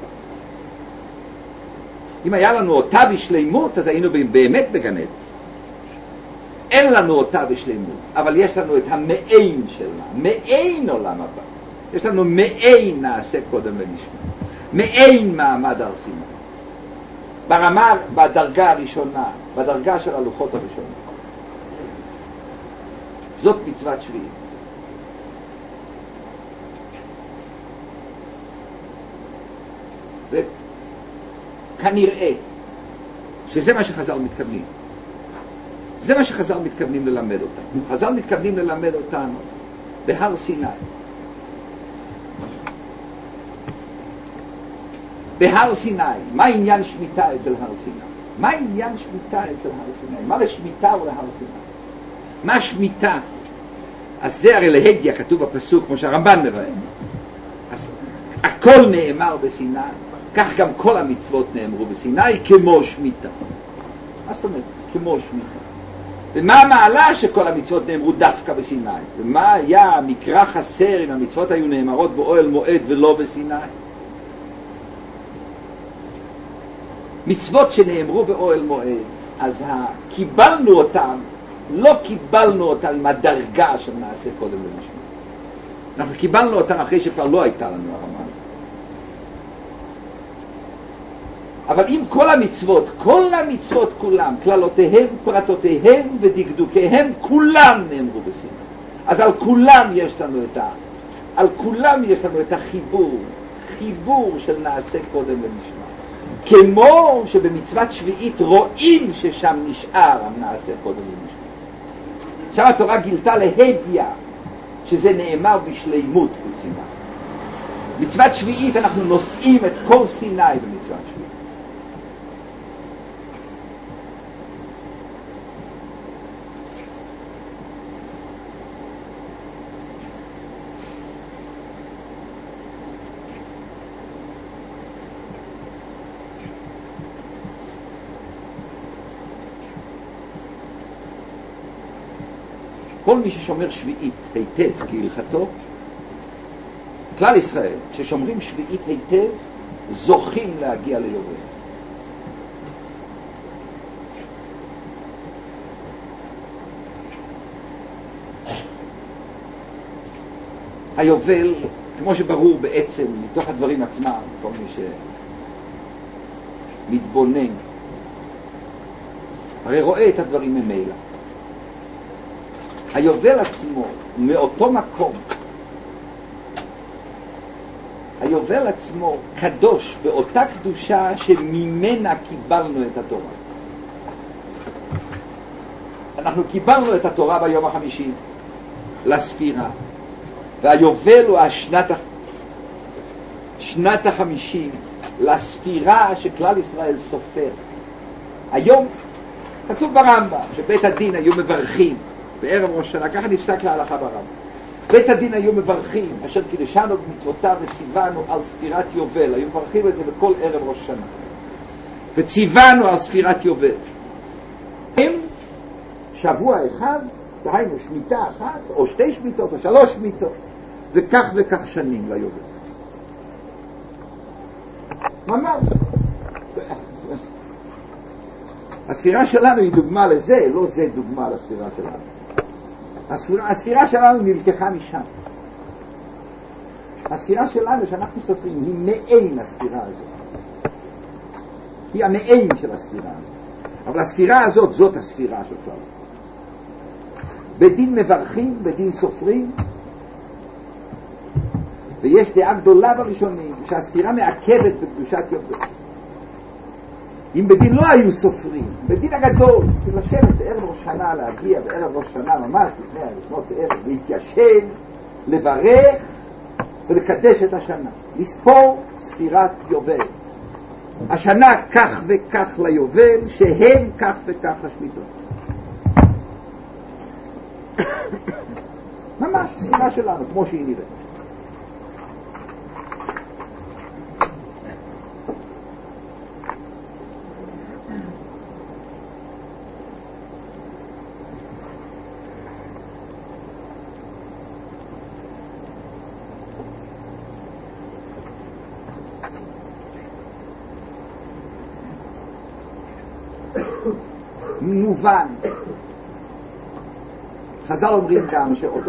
אם היה לנו אותה בשלימות, אז היינו באמת בגן עדן. אין לנו אותה בשלימות, אבל יש לנו את המעין שלה, מעין עולם הבא. יש לנו מעין נעשה קודם במשנה. מעין מעמד הר סיני. ברמה, בדרגה הראשונה, בדרגה של הלוחות הראשונות. זאת מצוות שביעית. וכנראה שזה מה שחז"ל מתכוונים. זה מה שחז"ל מתכוונים ללמד אותנו. חז"ל מתכוונים ללמד אותנו בהר סיני. בהר סיני. מה עניין שמיטה אצל הר סיני? מה עניין שמיטה אצל הר סיני? מה לשמיטה ולהר סיני? מה שמיטה? אז זה הרי להגיה כתוב בפסוק כמו שהרמב"ן מבאר. אז הכל נאמר בסיני. כך גם כל המצוות נאמרו בסיני כמו שמיטה. מה זאת אומרת? כמו שמיטה. ומה המעלה שכל המצוות נאמרו דווקא בסיני? ומה היה המקרא חסר אם המצוות היו נאמרות באוהל מועד ולא בסיני? מצוות שנאמרו באוהל מועד, אז קיבלנו אותם, לא קיבלנו אותם עם הדרגה של נעשה קודם למשמע. אנחנו קיבלנו אותם אחרי שכבר לא הייתה לנו הרמה הזאת. אבל אם כל המצוות, כל המצוות כולם, כללותיהם, פרטותיהם ודקדוקיהם, כולם נאמרו בסיני. אז על כולם יש לנו את ה... על כולם יש לנו את החיבור, חיבור של נעשה קודם למשמע. כמו שבמצוות שביעית רואים ששם נשאר נעשה קודם למשמע. שם התורה גילתה להדיה שזה נאמר בשלימות בסיני. מצוות שביעית אנחנו נושאים את כל סיני במצוות שביעית. כל מי ששומר שביעית היטב כהלכתו, כלל ישראל, כששומרים שביעית היטב, זוכים להגיע ליובל. היובל, כמו שברור בעצם מתוך הדברים עצמם, כל מי שמתבונן, הרי רואה את הדברים ממילא. היובל עצמו, מאותו מקום, היובל עצמו קדוש באותה קדושה שממנה קיבלנו את התורה. אנחנו קיבלנו את התורה ביום החמישי לספירה, והיובל הוא השנת שנת החמישים לספירה שכלל ישראל סופר. היום כתוב ברמב"ם שבית הדין היו מברכים בערב ראש שנה, ככה נפסק להלכה ברמב"ם. בית הדין היו מברכים אשר קידשנו במצוותיו וציוונו על ספירת יובל. היו מברכים את זה בכל ערב ראש שנה וציוונו על ספירת יובל. הם שבוע אחד, דהיינו שמיטה אחת או שתי שמיטות או שלוש שמיטות, וכך וכך שנים ליובל. ממש הספירה שלנו היא דוגמה לזה, לא זה דוגמה לספירה שלנו. הספירה, הספירה שלנו נלקחה משם. הספירה שלנו שאנחנו סופרים היא מעין הספירה הזאת. היא המעין של הספירה הזאת. אבל הספירה הזאת, זאת הספירה של כלל ישראל. בדין מברכים, בדין סופרים, ויש דעה גדולה בראשונים שהספירה מעכבת בקדושת יובל. אם בדין לא היו סופרים, בדין הגדול, צריכים לשבת בערב ראש שנה, להגיע בערב ראש שנה ממש לפני הרשמות בערב, להתיישב, לברך ולקדש את השנה, לספור ספירת יובל. השנה כך וכך ליובל, שהם כך וכך לשמיטות. ממש ספירה שלנו, כמו שהיא נראית. מובן. חז"ל אומרים גם שאותו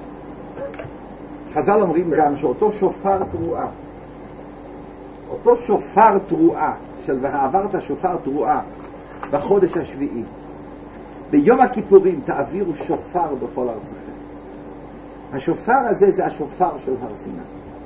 חז"ל אומרים גם שאותו שופר תרועה, אותו שופר תרועה של והעברת שופר תרועה בחודש השביעי, ביום הכיפורים תעבירו שופר בכל ארצכם. השופר הזה זה השופר של הר סיני.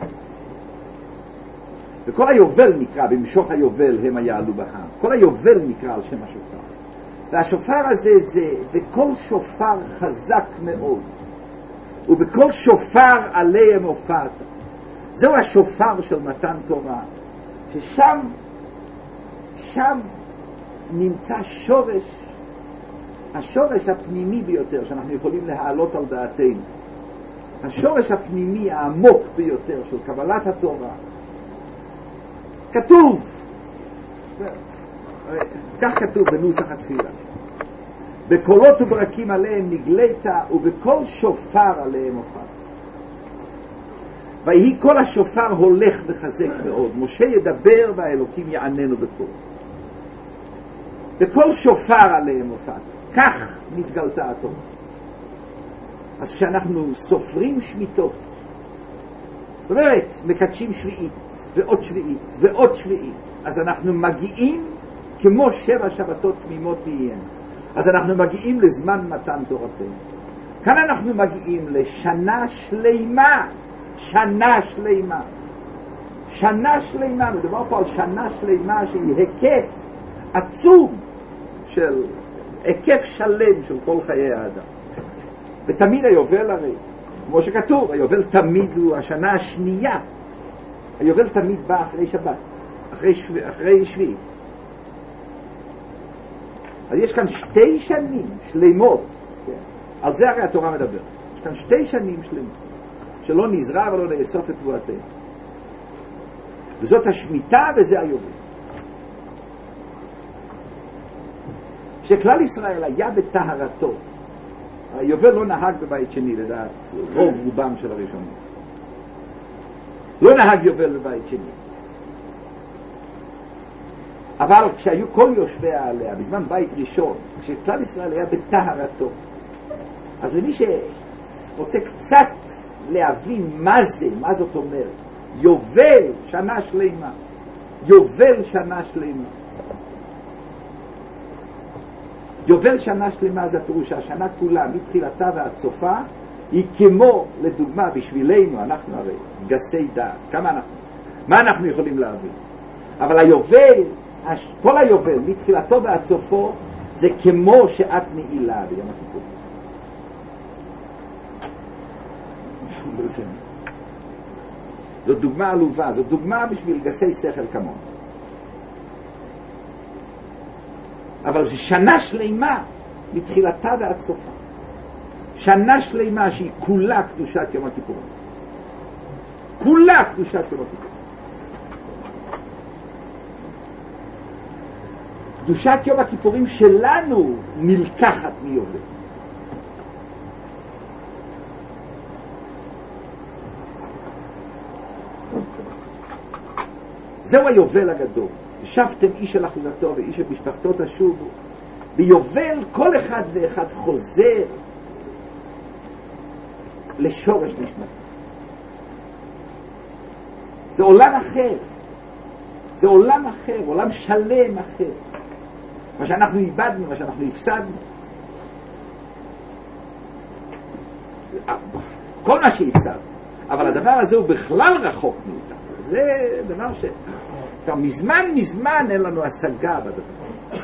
וכל היובל נקרא, במשוך היובל הם יעלו בהר. כל היובל נקרא על שם השופר. והשופר הזה זה, וכל שופר חזק מאוד, ובכל שופר עליהם הופעת. זהו השופר של מתן תורה, ששם שם נמצא שורש, השורש הפנימי ביותר שאנחנו יכולים להעלות על דעתנו, השורש הפנימי העמוק ביותר של קבלת התורה, כתוב, כך כתוב בנוסח התפילה, בקולות וברקים עליהם נגלית ובכל שופר עליהם הופעת. ויהי כל השופר הולך וחזק מאוד, משה ידבר והאלוקים יעננו בקול. בכל שופר עליהם הופעת, כך נתגלתה התורה. אז כשאנחנו סופרים שמיטות, זאת אומרת מקדשים שביעית ועוד שביעית ועוד שביעית, אז אנחנו מגיעים כמו שבע שבתות תמימות תהיינה, אז אנחנו מגיעים לזמן מתן תורתנו. כאן אנחנו מגיעים לשנה שלימה, שנה שלימה, שנה שלימה, מדובר פה על שנה שלימה שהיא היקף עצום של היקף שלם של כל חיי האדם. ותמיד היובל, הרי כמו שכתוב, היובל תמיד הוא השנה השנייה, היובל תמיד בא אחרי שבת, אחרי, שו... אחרי שביעית. אז יש כאן שתי שנים שלמות, כן? על זה הרי התורה מדבר. יש כאן שתי שנים שלמות שלא נזרע ולא נאסוף את תבואתנו, וזאת השמיטה וזה היובל. כשכלל ישראל היה בטהרתו, היובל לא נהג בבית שני, לדעת רוב רובם של הראשונים, לא נהג יובל בבית שני. אבל כשהיו כל יושבי העליה, בזמן בית ראשון, כשכלל ישראל היה בטהרתו, אז למי שרוצה קצת להבין מה זה, מה זאת אומרת, יובל שנה שלמה, יובל שנה שלמה. יובל שנה שלמה זה הפירוש שהשנה כולה, מתחילתה ועד סופה, היא כמו, לדוגמה, בשבילנו, אנחנו הרי גסי דעת, כמה אנחנו, מה אנחנו יכולים להבין? אבל היובל, כל היובל, מתחילתו ועד סופו, זה כמו שעת נעילה ביום הכיפור. זאת דוגמה עלובה, זאת דוגמה בשביל גסי שכל כמון. אבל זה שנה שלמה מתחילתה ועד סופה. שנה שלמה שהיא כולה קדושת יום הכיפור. כולה קדושת יום הכיפור. קדושת יום הכיפורים שלנו נלקחת מיובל. זהו היובל הגדול. ישבתם איש אל אחוזתו ואיש את משפחתו תשובו. ביובל כל אחד ואחד חוזר לשורש נשמתו. זה עולם אחר. זה עולם אחר, עולם שלם אחר. מה שאנחנו איבדנו, מה שאנחנו הפסדנו. כל מה שהפסדנו. אבל הדבר הזה הוא בכלל רחוק מאיתנו. זה דבר ש... כבר מזמן מזמן אין לנו השגה בדבר הזה.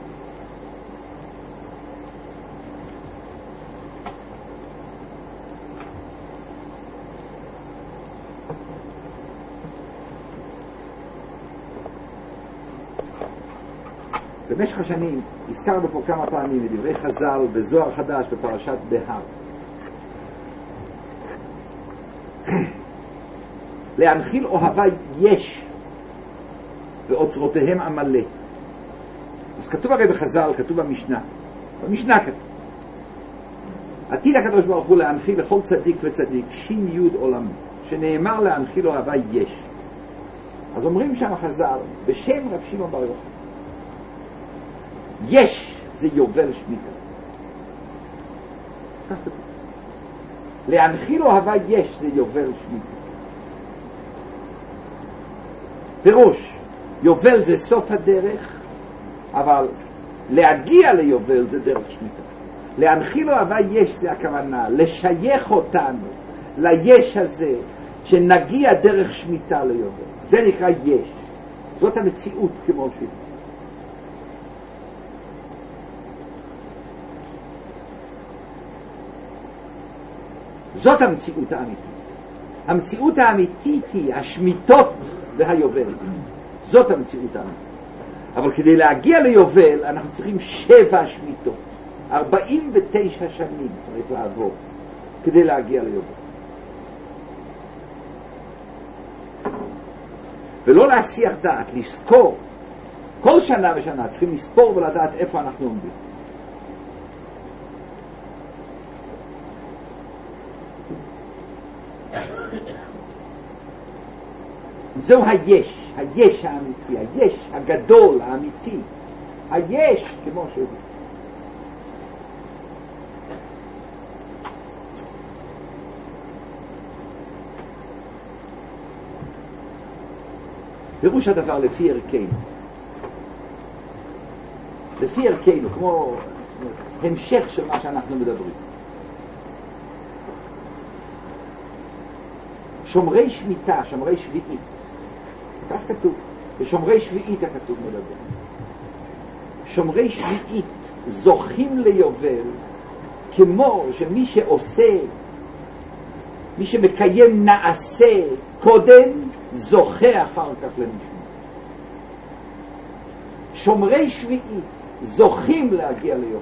במשך השנים הזכרנו פה כמה פעמים מדברי חז"ל בזוהר חדש בפרשת בהר. להנחיל אוהבה יש ואוצרותיהם עמלה. אז כתוב הרי בחז"ל, כתוב במשנה, במשנה כתוב עתיד הקדוש ברוך הוא להנחיל לכל צדיק וצדיק שין יוד עולמו, שנאמר להנחיל אוהבה יש. אז אומרים שם חז"ל בשם רב שמעון בר יוחאי, יש זה יובל שמיטה. כך כתוב, להנחיל אוהבה יש זה יובל שמיטה. פירוש, יובל זה סוף הדרך, אבל להגיע ליובל זה דרך שמיטה. להנחיל אוהבה יש זה הכוונה, לשייך אותנו ליש הזה, שנגיע דרך שמיטה ליובל. זה נקרא יש. זאת המציאות כמו שהיא. זאת המציאות האמיתית. המציאות האמיתית היא השמיטות והיובל. זאת המציאות האמיתית. אבל כדי להגיע ליובל אנחנו צריכים שבע שמיטות. ארבעים ותשע שנים צריך לעבור כדי להגיע ליובל. ולא להסיח דעת, לזכור. כל שנה ושנה צריכים לספור ולדעת איפה אנחנו עומדים. זהו היש, היש האמיתי, היש הגדול, האמיתי. היש כמו שהוא. פירוש הדבר לפי ערכנו. לפי ערכנו, כמו המשך של מה שאנחנו מדברים. שומרי שמיטה, שומרי שביעית. כך כתוב. בשומרי שביעית הכתוב מדבר. שומרי שביעית זוכים ליובל כמו שמי שעושה, מי שמקיים נעשה קודם, זוכה אחר כך לנשמה. שומרי שביעית זוכים להגיע ליובל.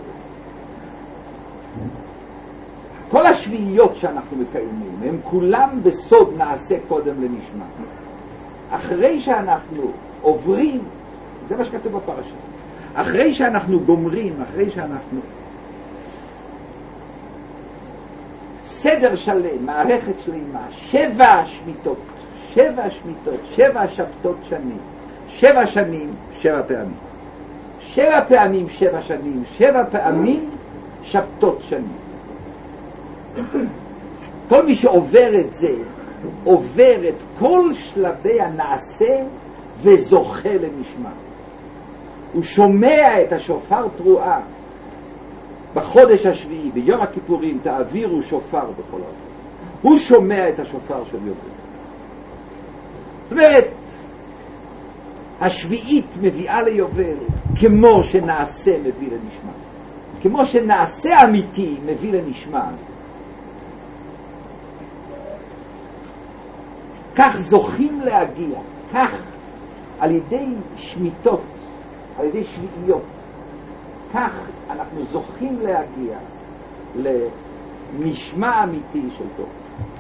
כל השביעיות שאנחנו מקיימים הם כולם בסוד נעשה קודם לנשמה. אחרי שאנחנו עוברים, זה מה שכתוב בפרשה, אחרי שאנחנו גומרים, אחרי שאנחנו סדר שלם, מערכת שלמה, שבע שמיטות, שבע שמיטות, שבע שבתות שנים, שבע שנים, שבע פעמים. שבע פעמים, שבע שנים, שבע פעמים, שבתות שנים. כל מי שעובר את זה, עובר את כל שלבי הנעשה וזוכה לנשמה. הוא שומע את השופר תרועה בחודש השביעי, ביום הכיפורים, תעבירו שופר בכל העולם. הוא שומע את השופר של יובל. זאת אומרת, השביעית מביאה ליובל כמו שנעשה מביא לנשמה. כמו שנעשה אמיתי מביא לנשמה. כך זוכים להגיע, כך על ידי שמיטות, על ידי שביעיות, כך אנחנו זוכים להגיע לנשמה אמיתי של טוב.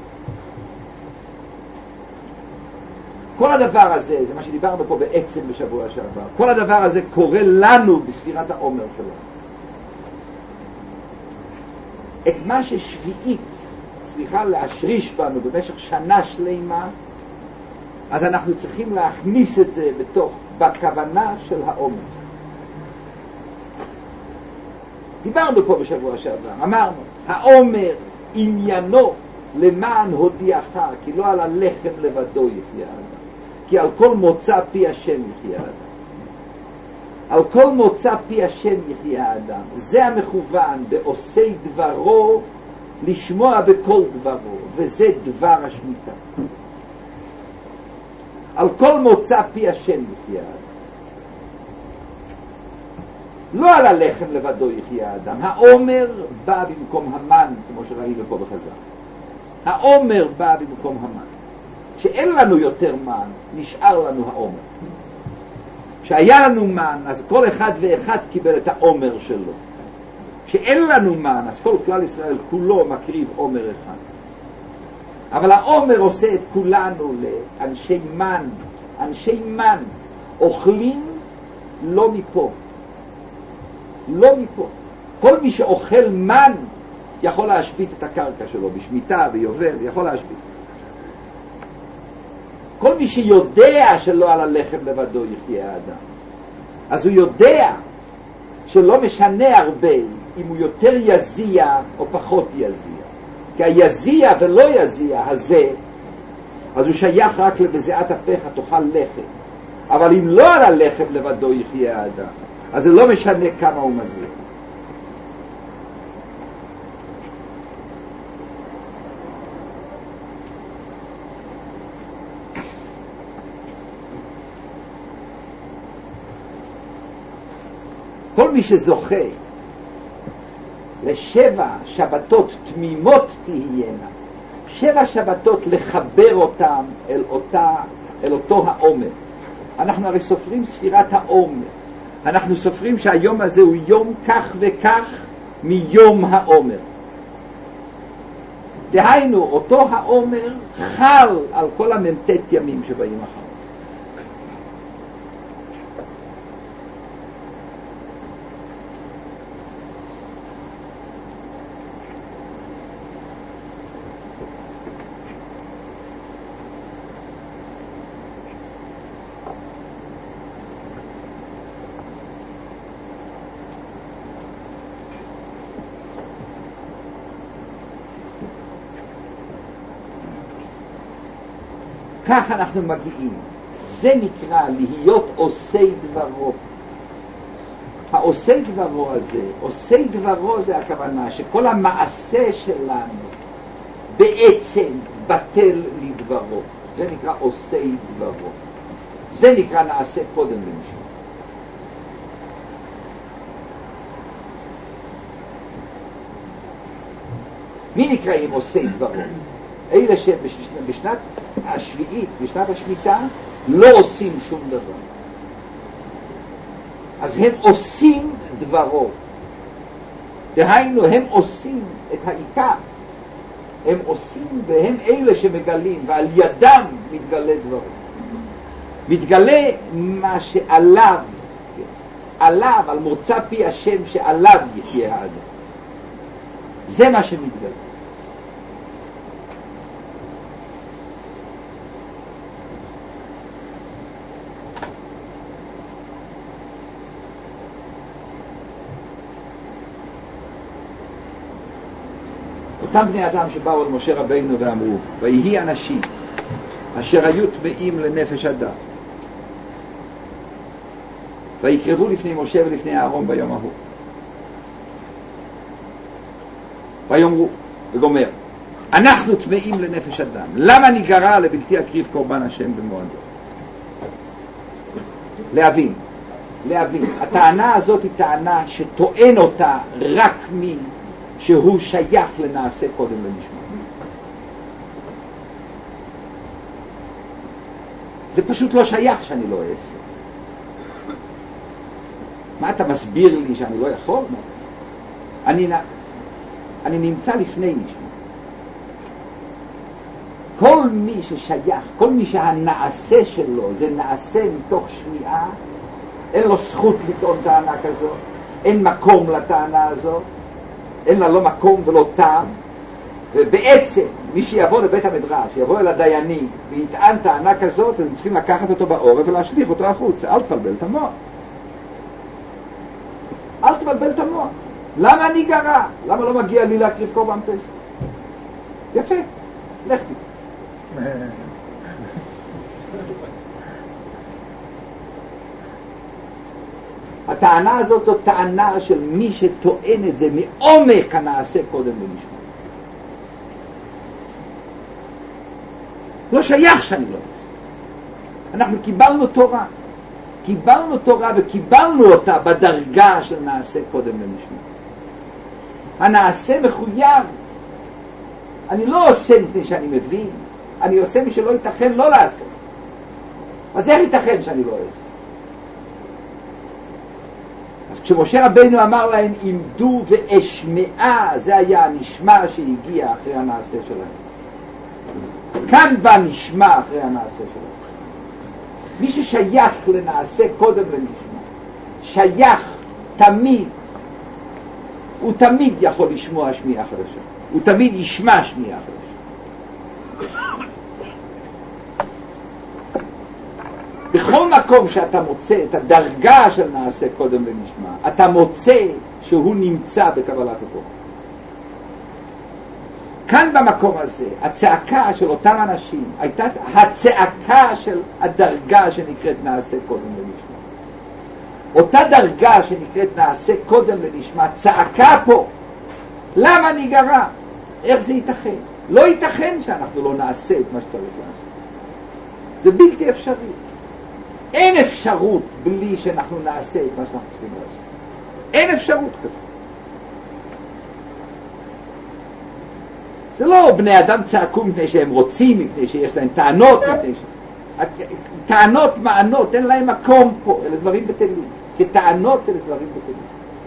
כל הדבר הזה, זה מה שדיברנו פה בעצם בשבוע שעבר, כל הדבר הזה קורה לנו בספירת העומר שלנו. את מה ששביעית צריכה להשריש בנו במשך שנה שלמה, אז אנחנו צריכים להכניס את זה בתוך, בכוונה של העומר. דיברנו פה בשבוע שעבר, אמרנו, העומר עניינו למען הודיעך, כי לא על הלחם לבדו יחיה האדם, כי על כל מוצא פי השם יחיה האדם. על כל מוצא פי השם יחיה האדם. זה המכוון בעושי דברו, לשמוע בכל דברו, וזה דבר השמיטה. על כל מוצא פי השם יחיה האדם. לא על הלחם לבדו יחיה האדם. העומר בא במקום המן, כמו שראינו פה בחז"ל. העומר בא במקום המן. כשאין לנו יותר מן, נשאר לנו העומר. כשהיה לנו מן, אז כל אחד ואחד קיבל את העומר שלו. כשאין לנו מן, אז כל כלל ישראל כולו מקריב עומר אחד. אבל העומר עושה את כולנו לאנשי מן. אנשי מן אוכלים לא מפה. לא מפה. כל מי שאוכל מן יכול להשבית את הקרקע שלו, בשמיטה, ביובל, יכול להשבית. כל מי שיודע שלא על הלחם לבדו יחיה האדם, אז הוא יודע שלא משנה הרבה אם הוא יותר יזיע או פחות יזיע. כי היזיע ולא יזיע הזה, אז הוא שייך רק לבזיעת אפיך תאכל לחם. אבל אם לא על הלחם לבדו יחיה האדם, אז זה לא משנה כמה הוא מזיע. כל מי שזוכה לשבע שבתות תמימות תהיינה, שבע שבתות לחבר אותם אל, אותה, אל אותו העומר. אנחנו הרי סופרים ספירת העומר. אנחנו סופרים שהיום הזה הוא יום כך וכך מיום העומר. דהיינו, אותו העומר חל על כל הממתת ימים שבאים אחר. כך אנחנו מגיעים. זה נקרא להיות עושי דברו. העושי דברו הזה, עושי דברו זה הכוונה שכל המעשה שלנו בעצם בטל לדברו. זה נקרא עושי דברו. זה נקרא נעשה קודם לנשמה. מי נקראים עושי דברו? אלה שבשנת השביעית, בשנת השמיטה, לא עושים שום דבר. אז הם עושים דברו. דהיינו, הם עושים את העיקר. הם עושים והם אלה שמגלים, ועל ידם מתגלה דברו. מתגלה מה שעליו, עליו, על מוצא פי השם שעליו יחיה האדם. זה מה שמתגלה. אותם בני אדם שבאו על משה רבינו ואמרו, ויהי אנשים אשר היו טמאים לנפש אדם, ויקרבו לפני משה ולפני אהרון ביום ההוא, ויאמרו, וגומר, אנחנו טמאים לנפש אדם, למה ניגרע לבלתי אקריב קורבן השם במועדו? להבין, להבין, הטענה הזאת היא טענה שטוען אותה רק מי שהוא שייך לנעשה קודם לנשמה. זה פשוט לא שייך שאני לא אעשה. מה אתה מסביר לי שאני לא יכול? אני, אני נמצא לפני נשמה. כל מי ששייך, כל מי שהנעשה שלו זה נעשה מתוך שמיעה, אין לו זכות לטעון טענה כזאת, אין מקום לטענה הזאת, אין לה לא מקום ולא טעם. ובעצם מי שיבוא לבית המדרש, יבוא אל הדיינים ויטען טענה כזאת, הם צריכים לקחת אותו בעורף ולהשליך אותו החוצה. אל תבלבל את המוח, אל תבלבל את המוח. למה אני גרע? למה לא מגיע לי להקריב קורבן פסח? יפה, לך בי. הטענה הזאת זו טענה של מי שטוען את זה מעומק הנעשה קודם לנשמה. לא שייך שאני לא עושה. אנחנו קיבלנו תורה. קיבלנו תורה וקיבלנו אותה בדרגה של נעשה קודם לנשמה. הנעשה מחויב. אני לא עושה מפני שאני מבין. אני עושה מי שלא ייתכן לא לעשות. אז איך ייתכן שאני לא עושה? אז כשמשה רבינו אמר להם עמדו ואשמעה, זה היה הנשמע שהגיע אחרי הנעשה שלהם. כאן בא נשמע אחרי הנעשה שלהם. מי ששייך לנעשה קודם לנשמע, שייך תמיד, הוא תמיד יכול לשמוע שמיעה חדשה, הוא תמיד ישמע שמיעה חדשה. בכל מקום שאתה מוצא את הדרגה של נעשה קודם לנשמע, אתה מוצא שהוא נמצא בקבלת התורה. כאן במקום הזה, הצעקה של אותם אנשים הייתה הצעקה של הדרגה שנקראת נעשה קודם לנשמע. אותה דרגה שנקראת נעשה קודם לנשמע, צעקה פה, למה ניגרע? איך זה ייתכן? לא ייתכן שאנחנו לא נעשה את מה שצריך לעשות. זה בלתי אפשרי. אין אפשרות בלי שאנחנו נעשה את מה שאנחנו צריכים לעשות. אין אפשרות כזאת. זה לא בני אדם צעקו מפני שהם רוצים, מפני שיש להם טענות, מפני ש... טענות, מענות, אין להם מקום פה, אלה דברים בטלים. כטענות אלה דברים בטלים.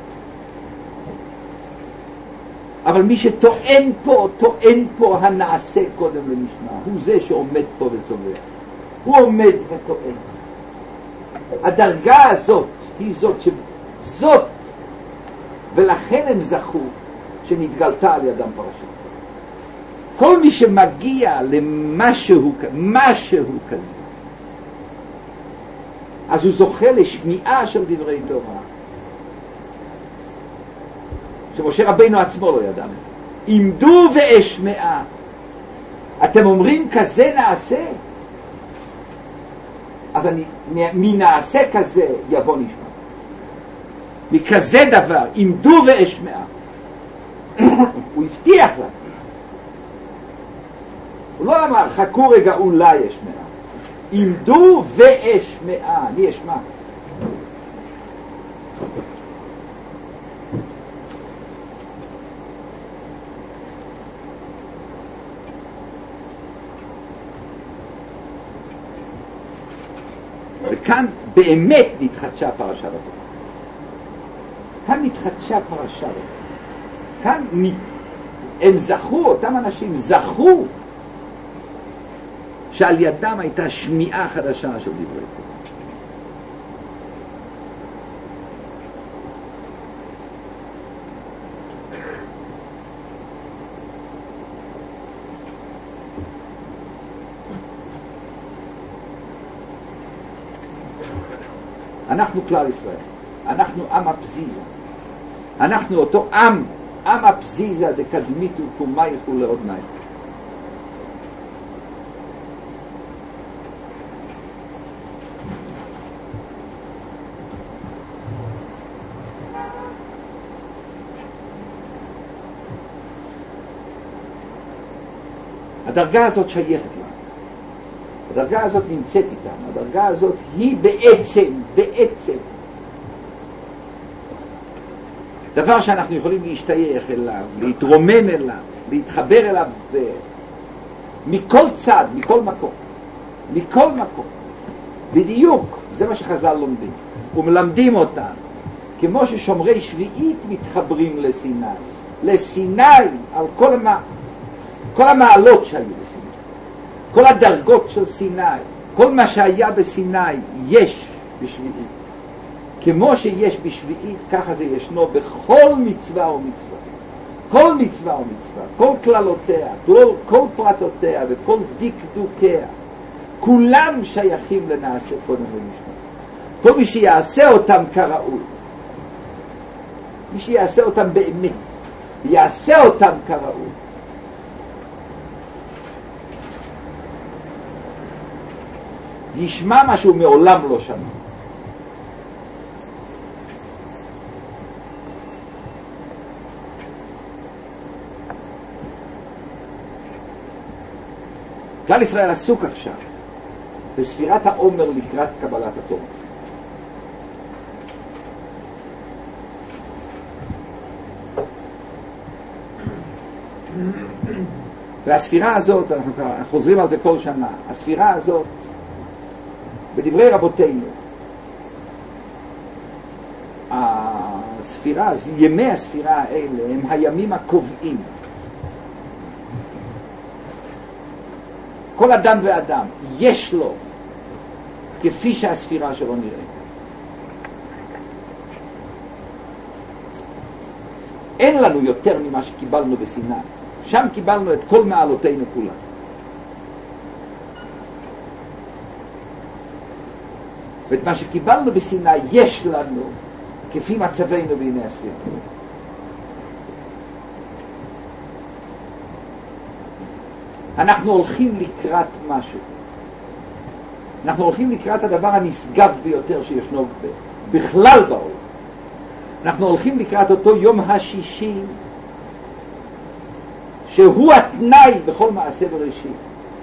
אבל מי שטוען פה, טוען פה הנעשה קודם לנשמע. הוא זה שעומד פה וצובע. הוא עומד וטוען. הדרגה הזאת היא זאת שזאת, ולכן הם זכו שנתגלתה על ידם פרשה. כל מי שמגיע למשהו משהו כזה, אז הוא זוכה לשמיעה של דברי תורה שמשה רבינו עצמו לא ידע. עמדו ואשמעה. אתם אומרים כזה נעשה? אז אני, מנעשה כזה יבוא נשמע. מכזה דבר, עמדו ואשמעה. הוא הבטיח לה. הוא לא אמר, חכו רגע, אולי אשמעה. עמדו ואשמעה. אני אשמע. וכאן באמת נתחדשה פרשה בתורה. כאן נתחדשה פרשה בתורה. כאן נת... הם זכו, אותם אנשים זכו שעל ידם הייתה שמיעה חדשה של דברי תורה. אנחנו כלל ישראל, אנחנו עם הפזיזה, אנחנו אותו עם, עם הפזיזה דקדמית וקומייך ולעוד נייך. הדרגה הזאת שייכת לנו. הדרגה הזאת נמצאת איתנו, הדרגה הזאת היא בעצם, בעצם דבר שאנחנו יכולים להשתייך אליו, להתרומם אליו, להתחבר אליו ב... מכל צד, מכל מקום, מכל מקום. בדיוק, זה מה שחז"ל לומדים, ומלמדים אותנו, כמו ששומרי שביעית מתחברים לסיני, לסיני על כל, המע... כל המעלות שהיו לסיני. כל הדרגות של סיני, כל מה שהיה בסיני יש בשביעית. כמו שיש בשביעית, ככה זה ישנו בכל מצווה ומצווה. כל מצווה ומצווה, כל כללותיה, כל, כל פרטותיה וכל דקדוקיה, כולם שייכים לנעשה קודם ומשנה. כל מי שיעשה אותם כראוי, מי שיעשה אותם באמת, יעשה אותם כראוי, ישמע משהו מעולם לא שמע. כלל ישראל עסוק עכשיו בספירת העומר לקראת קבלת התורה. והספירה הזאת, אנחנו חוזרים על זה כל שנה, הספירה הזאת בדברי רבותינו, הספירה, ימי הספירה האלה הם הימים הקובעים. כל אדם ואדם יש לו כפי שהספירה שלו נראה. אין לנו יותר ממה שקיבלנו בסיני. שם קיבלנו את כל מעלותינו כולם. ואת מה שקיבלנו בסיני יש לנו כפי מצבנו בימי הספירה. אנחנו הולכים לקראת משהו. אנחנו הולכים לקראת הדבר הנשגב ביותר שישנו בכלל בעולם. אנחנו הולכים לקראת אותו יום השישי שהוא התנאי בכל מעשה בראשית.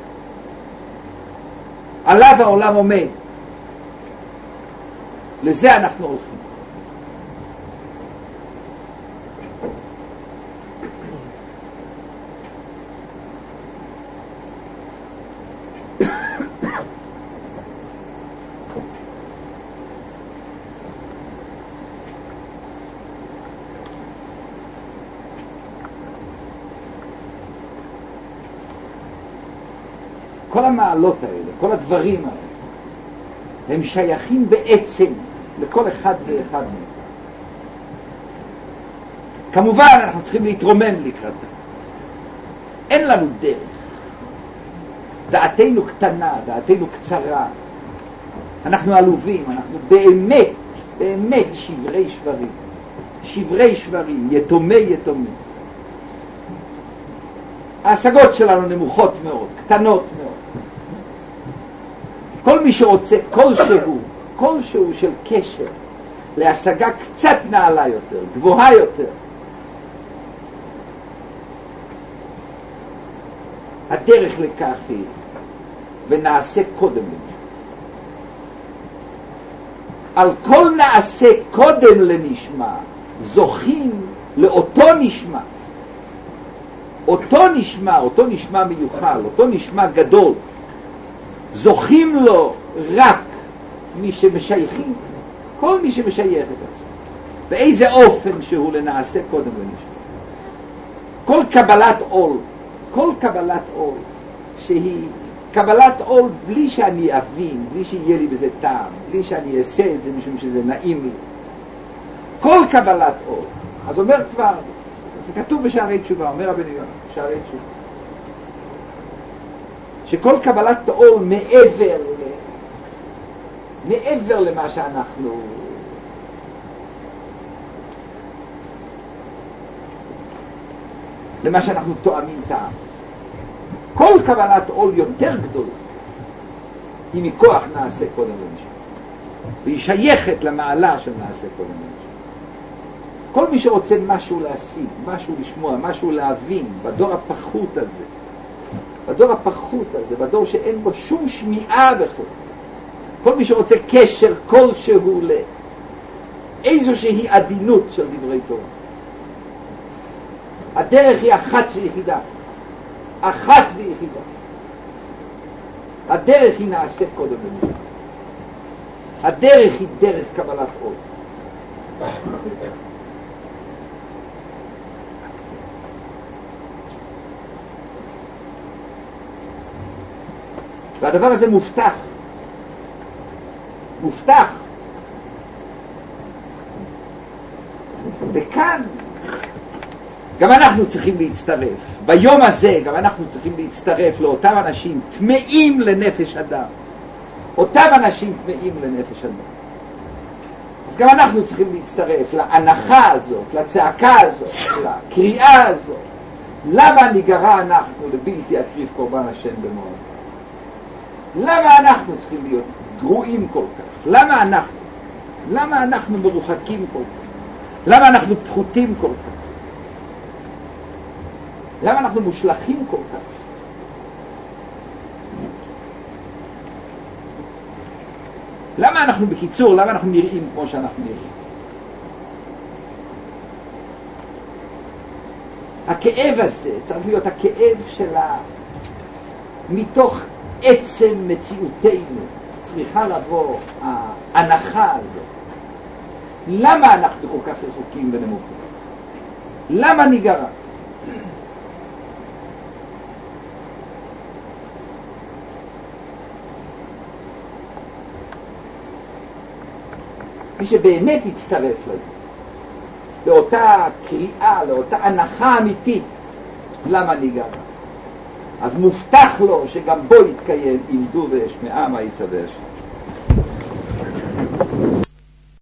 עליו העולם עומד. לזה אנחנו הולכים. כל המעלות האלה, כל הדברים האלה, הם שייכים בעצם לכל אחד ואחד מהם. כמובן אנחנו צריכים להתרומם לקראתם. אין לנו דרך. דעתנו קטנה, דעתנו קצרה. אנחנו עלובים, אנחנו באמת, באמת שברי שברים. שברי שברים, יתומי יתומים. ההשגות שלנו נמוכות מאוד, קטנות מאוד. כל מי שרוצה כלשהו, כלשהו של קשר, להשגה קצת נעלה יותר, גבוהה יותר, הדרך לכך היא, ונעשה קודם לנשמה. על כל נעשה קודם לנשמה, זוכים לאותו נשמה. אותו נשמה, אותו נשמה מיוחל, אותו נשמה גדול, זוכים לו רק מי שמשייכים, כל מי שמשייך את עצמו. באיזה אופן שהוא לנעשה קודם לנשמה. כל קבלת עול, כל קבלת עול, שהיא קבלת עול בלי שאני אבין, בלי שיהיה לי בזה טעם, בלי שאני אעשה את זה משום שזה נעים לי. כל קבלת עול. אז אומר כבר, זה כתוב בשערי תשובה, אומר רבנו יונה, שערי תשובה, שכל קבלת עול מעבר ל... מעבר למה שאנחנו למה שאנחנו תואמים טעם. כל קבלת עול יותר גדול היא מכוח נעשה קודם לנשמה, והיא שייכת למעלה של נעשה קודם לנשמה. כל מי שרוצה משהו להשיג, משהו לשמוע, משהו להבין בדור הפחות הזה, בדור הפחות הזה, בדור שאין בו שום שמיעה בכלל, כל מי שרוצה קשר כלשהו לאיזושהי עדינות של דברי תורה, הדרך היא אחת ויחידה, אחת ויחידה. הדרך היא נעשה קודם לנשמה. הדרך היא דרך קבלת עול. והדבר הזה מובטח. מובטח. וכאן גם אנחנו צריכים להצטרף. ביום הזה גם אנחנו צריכים להצטרף לאותם אנשים טמאים לנפש אדם. אותם אנשים טמאים לנפש אדם. אז גם אנחנו צריכים להצטרף להנחה הזאת, לצעקה הזאת, לקריאה הזאת. למה ניגרע אנחנו לבלתי אקריב קורבן השם במועד? למה אנחנו צריכים להיות גרועים כל כך? למה אנחנו? למה אנחנו מרוחקים כל כך? למה אנחנו פחותים כל כך? למה אנחנו מושלכים כל כך? למה אנחנו בקיצור, למה אנחנו נראים כמו שאנחנו נראים? הכאב הזה צריך להיות הכאב שלה מתוך עצם מציאותנו. צריכה לבוא ההנחה הזאת. למה אנחנו כל כך רחוקים ונמוכים? למה ניגרע? מי שבאמת יצטרף לזה, לאותה קריאה, לאותה הנחה אמיתית, למה ניגרע? אז מובטח לו שגם בו יתקיים עמדו ואשמעה מה יצווה השם.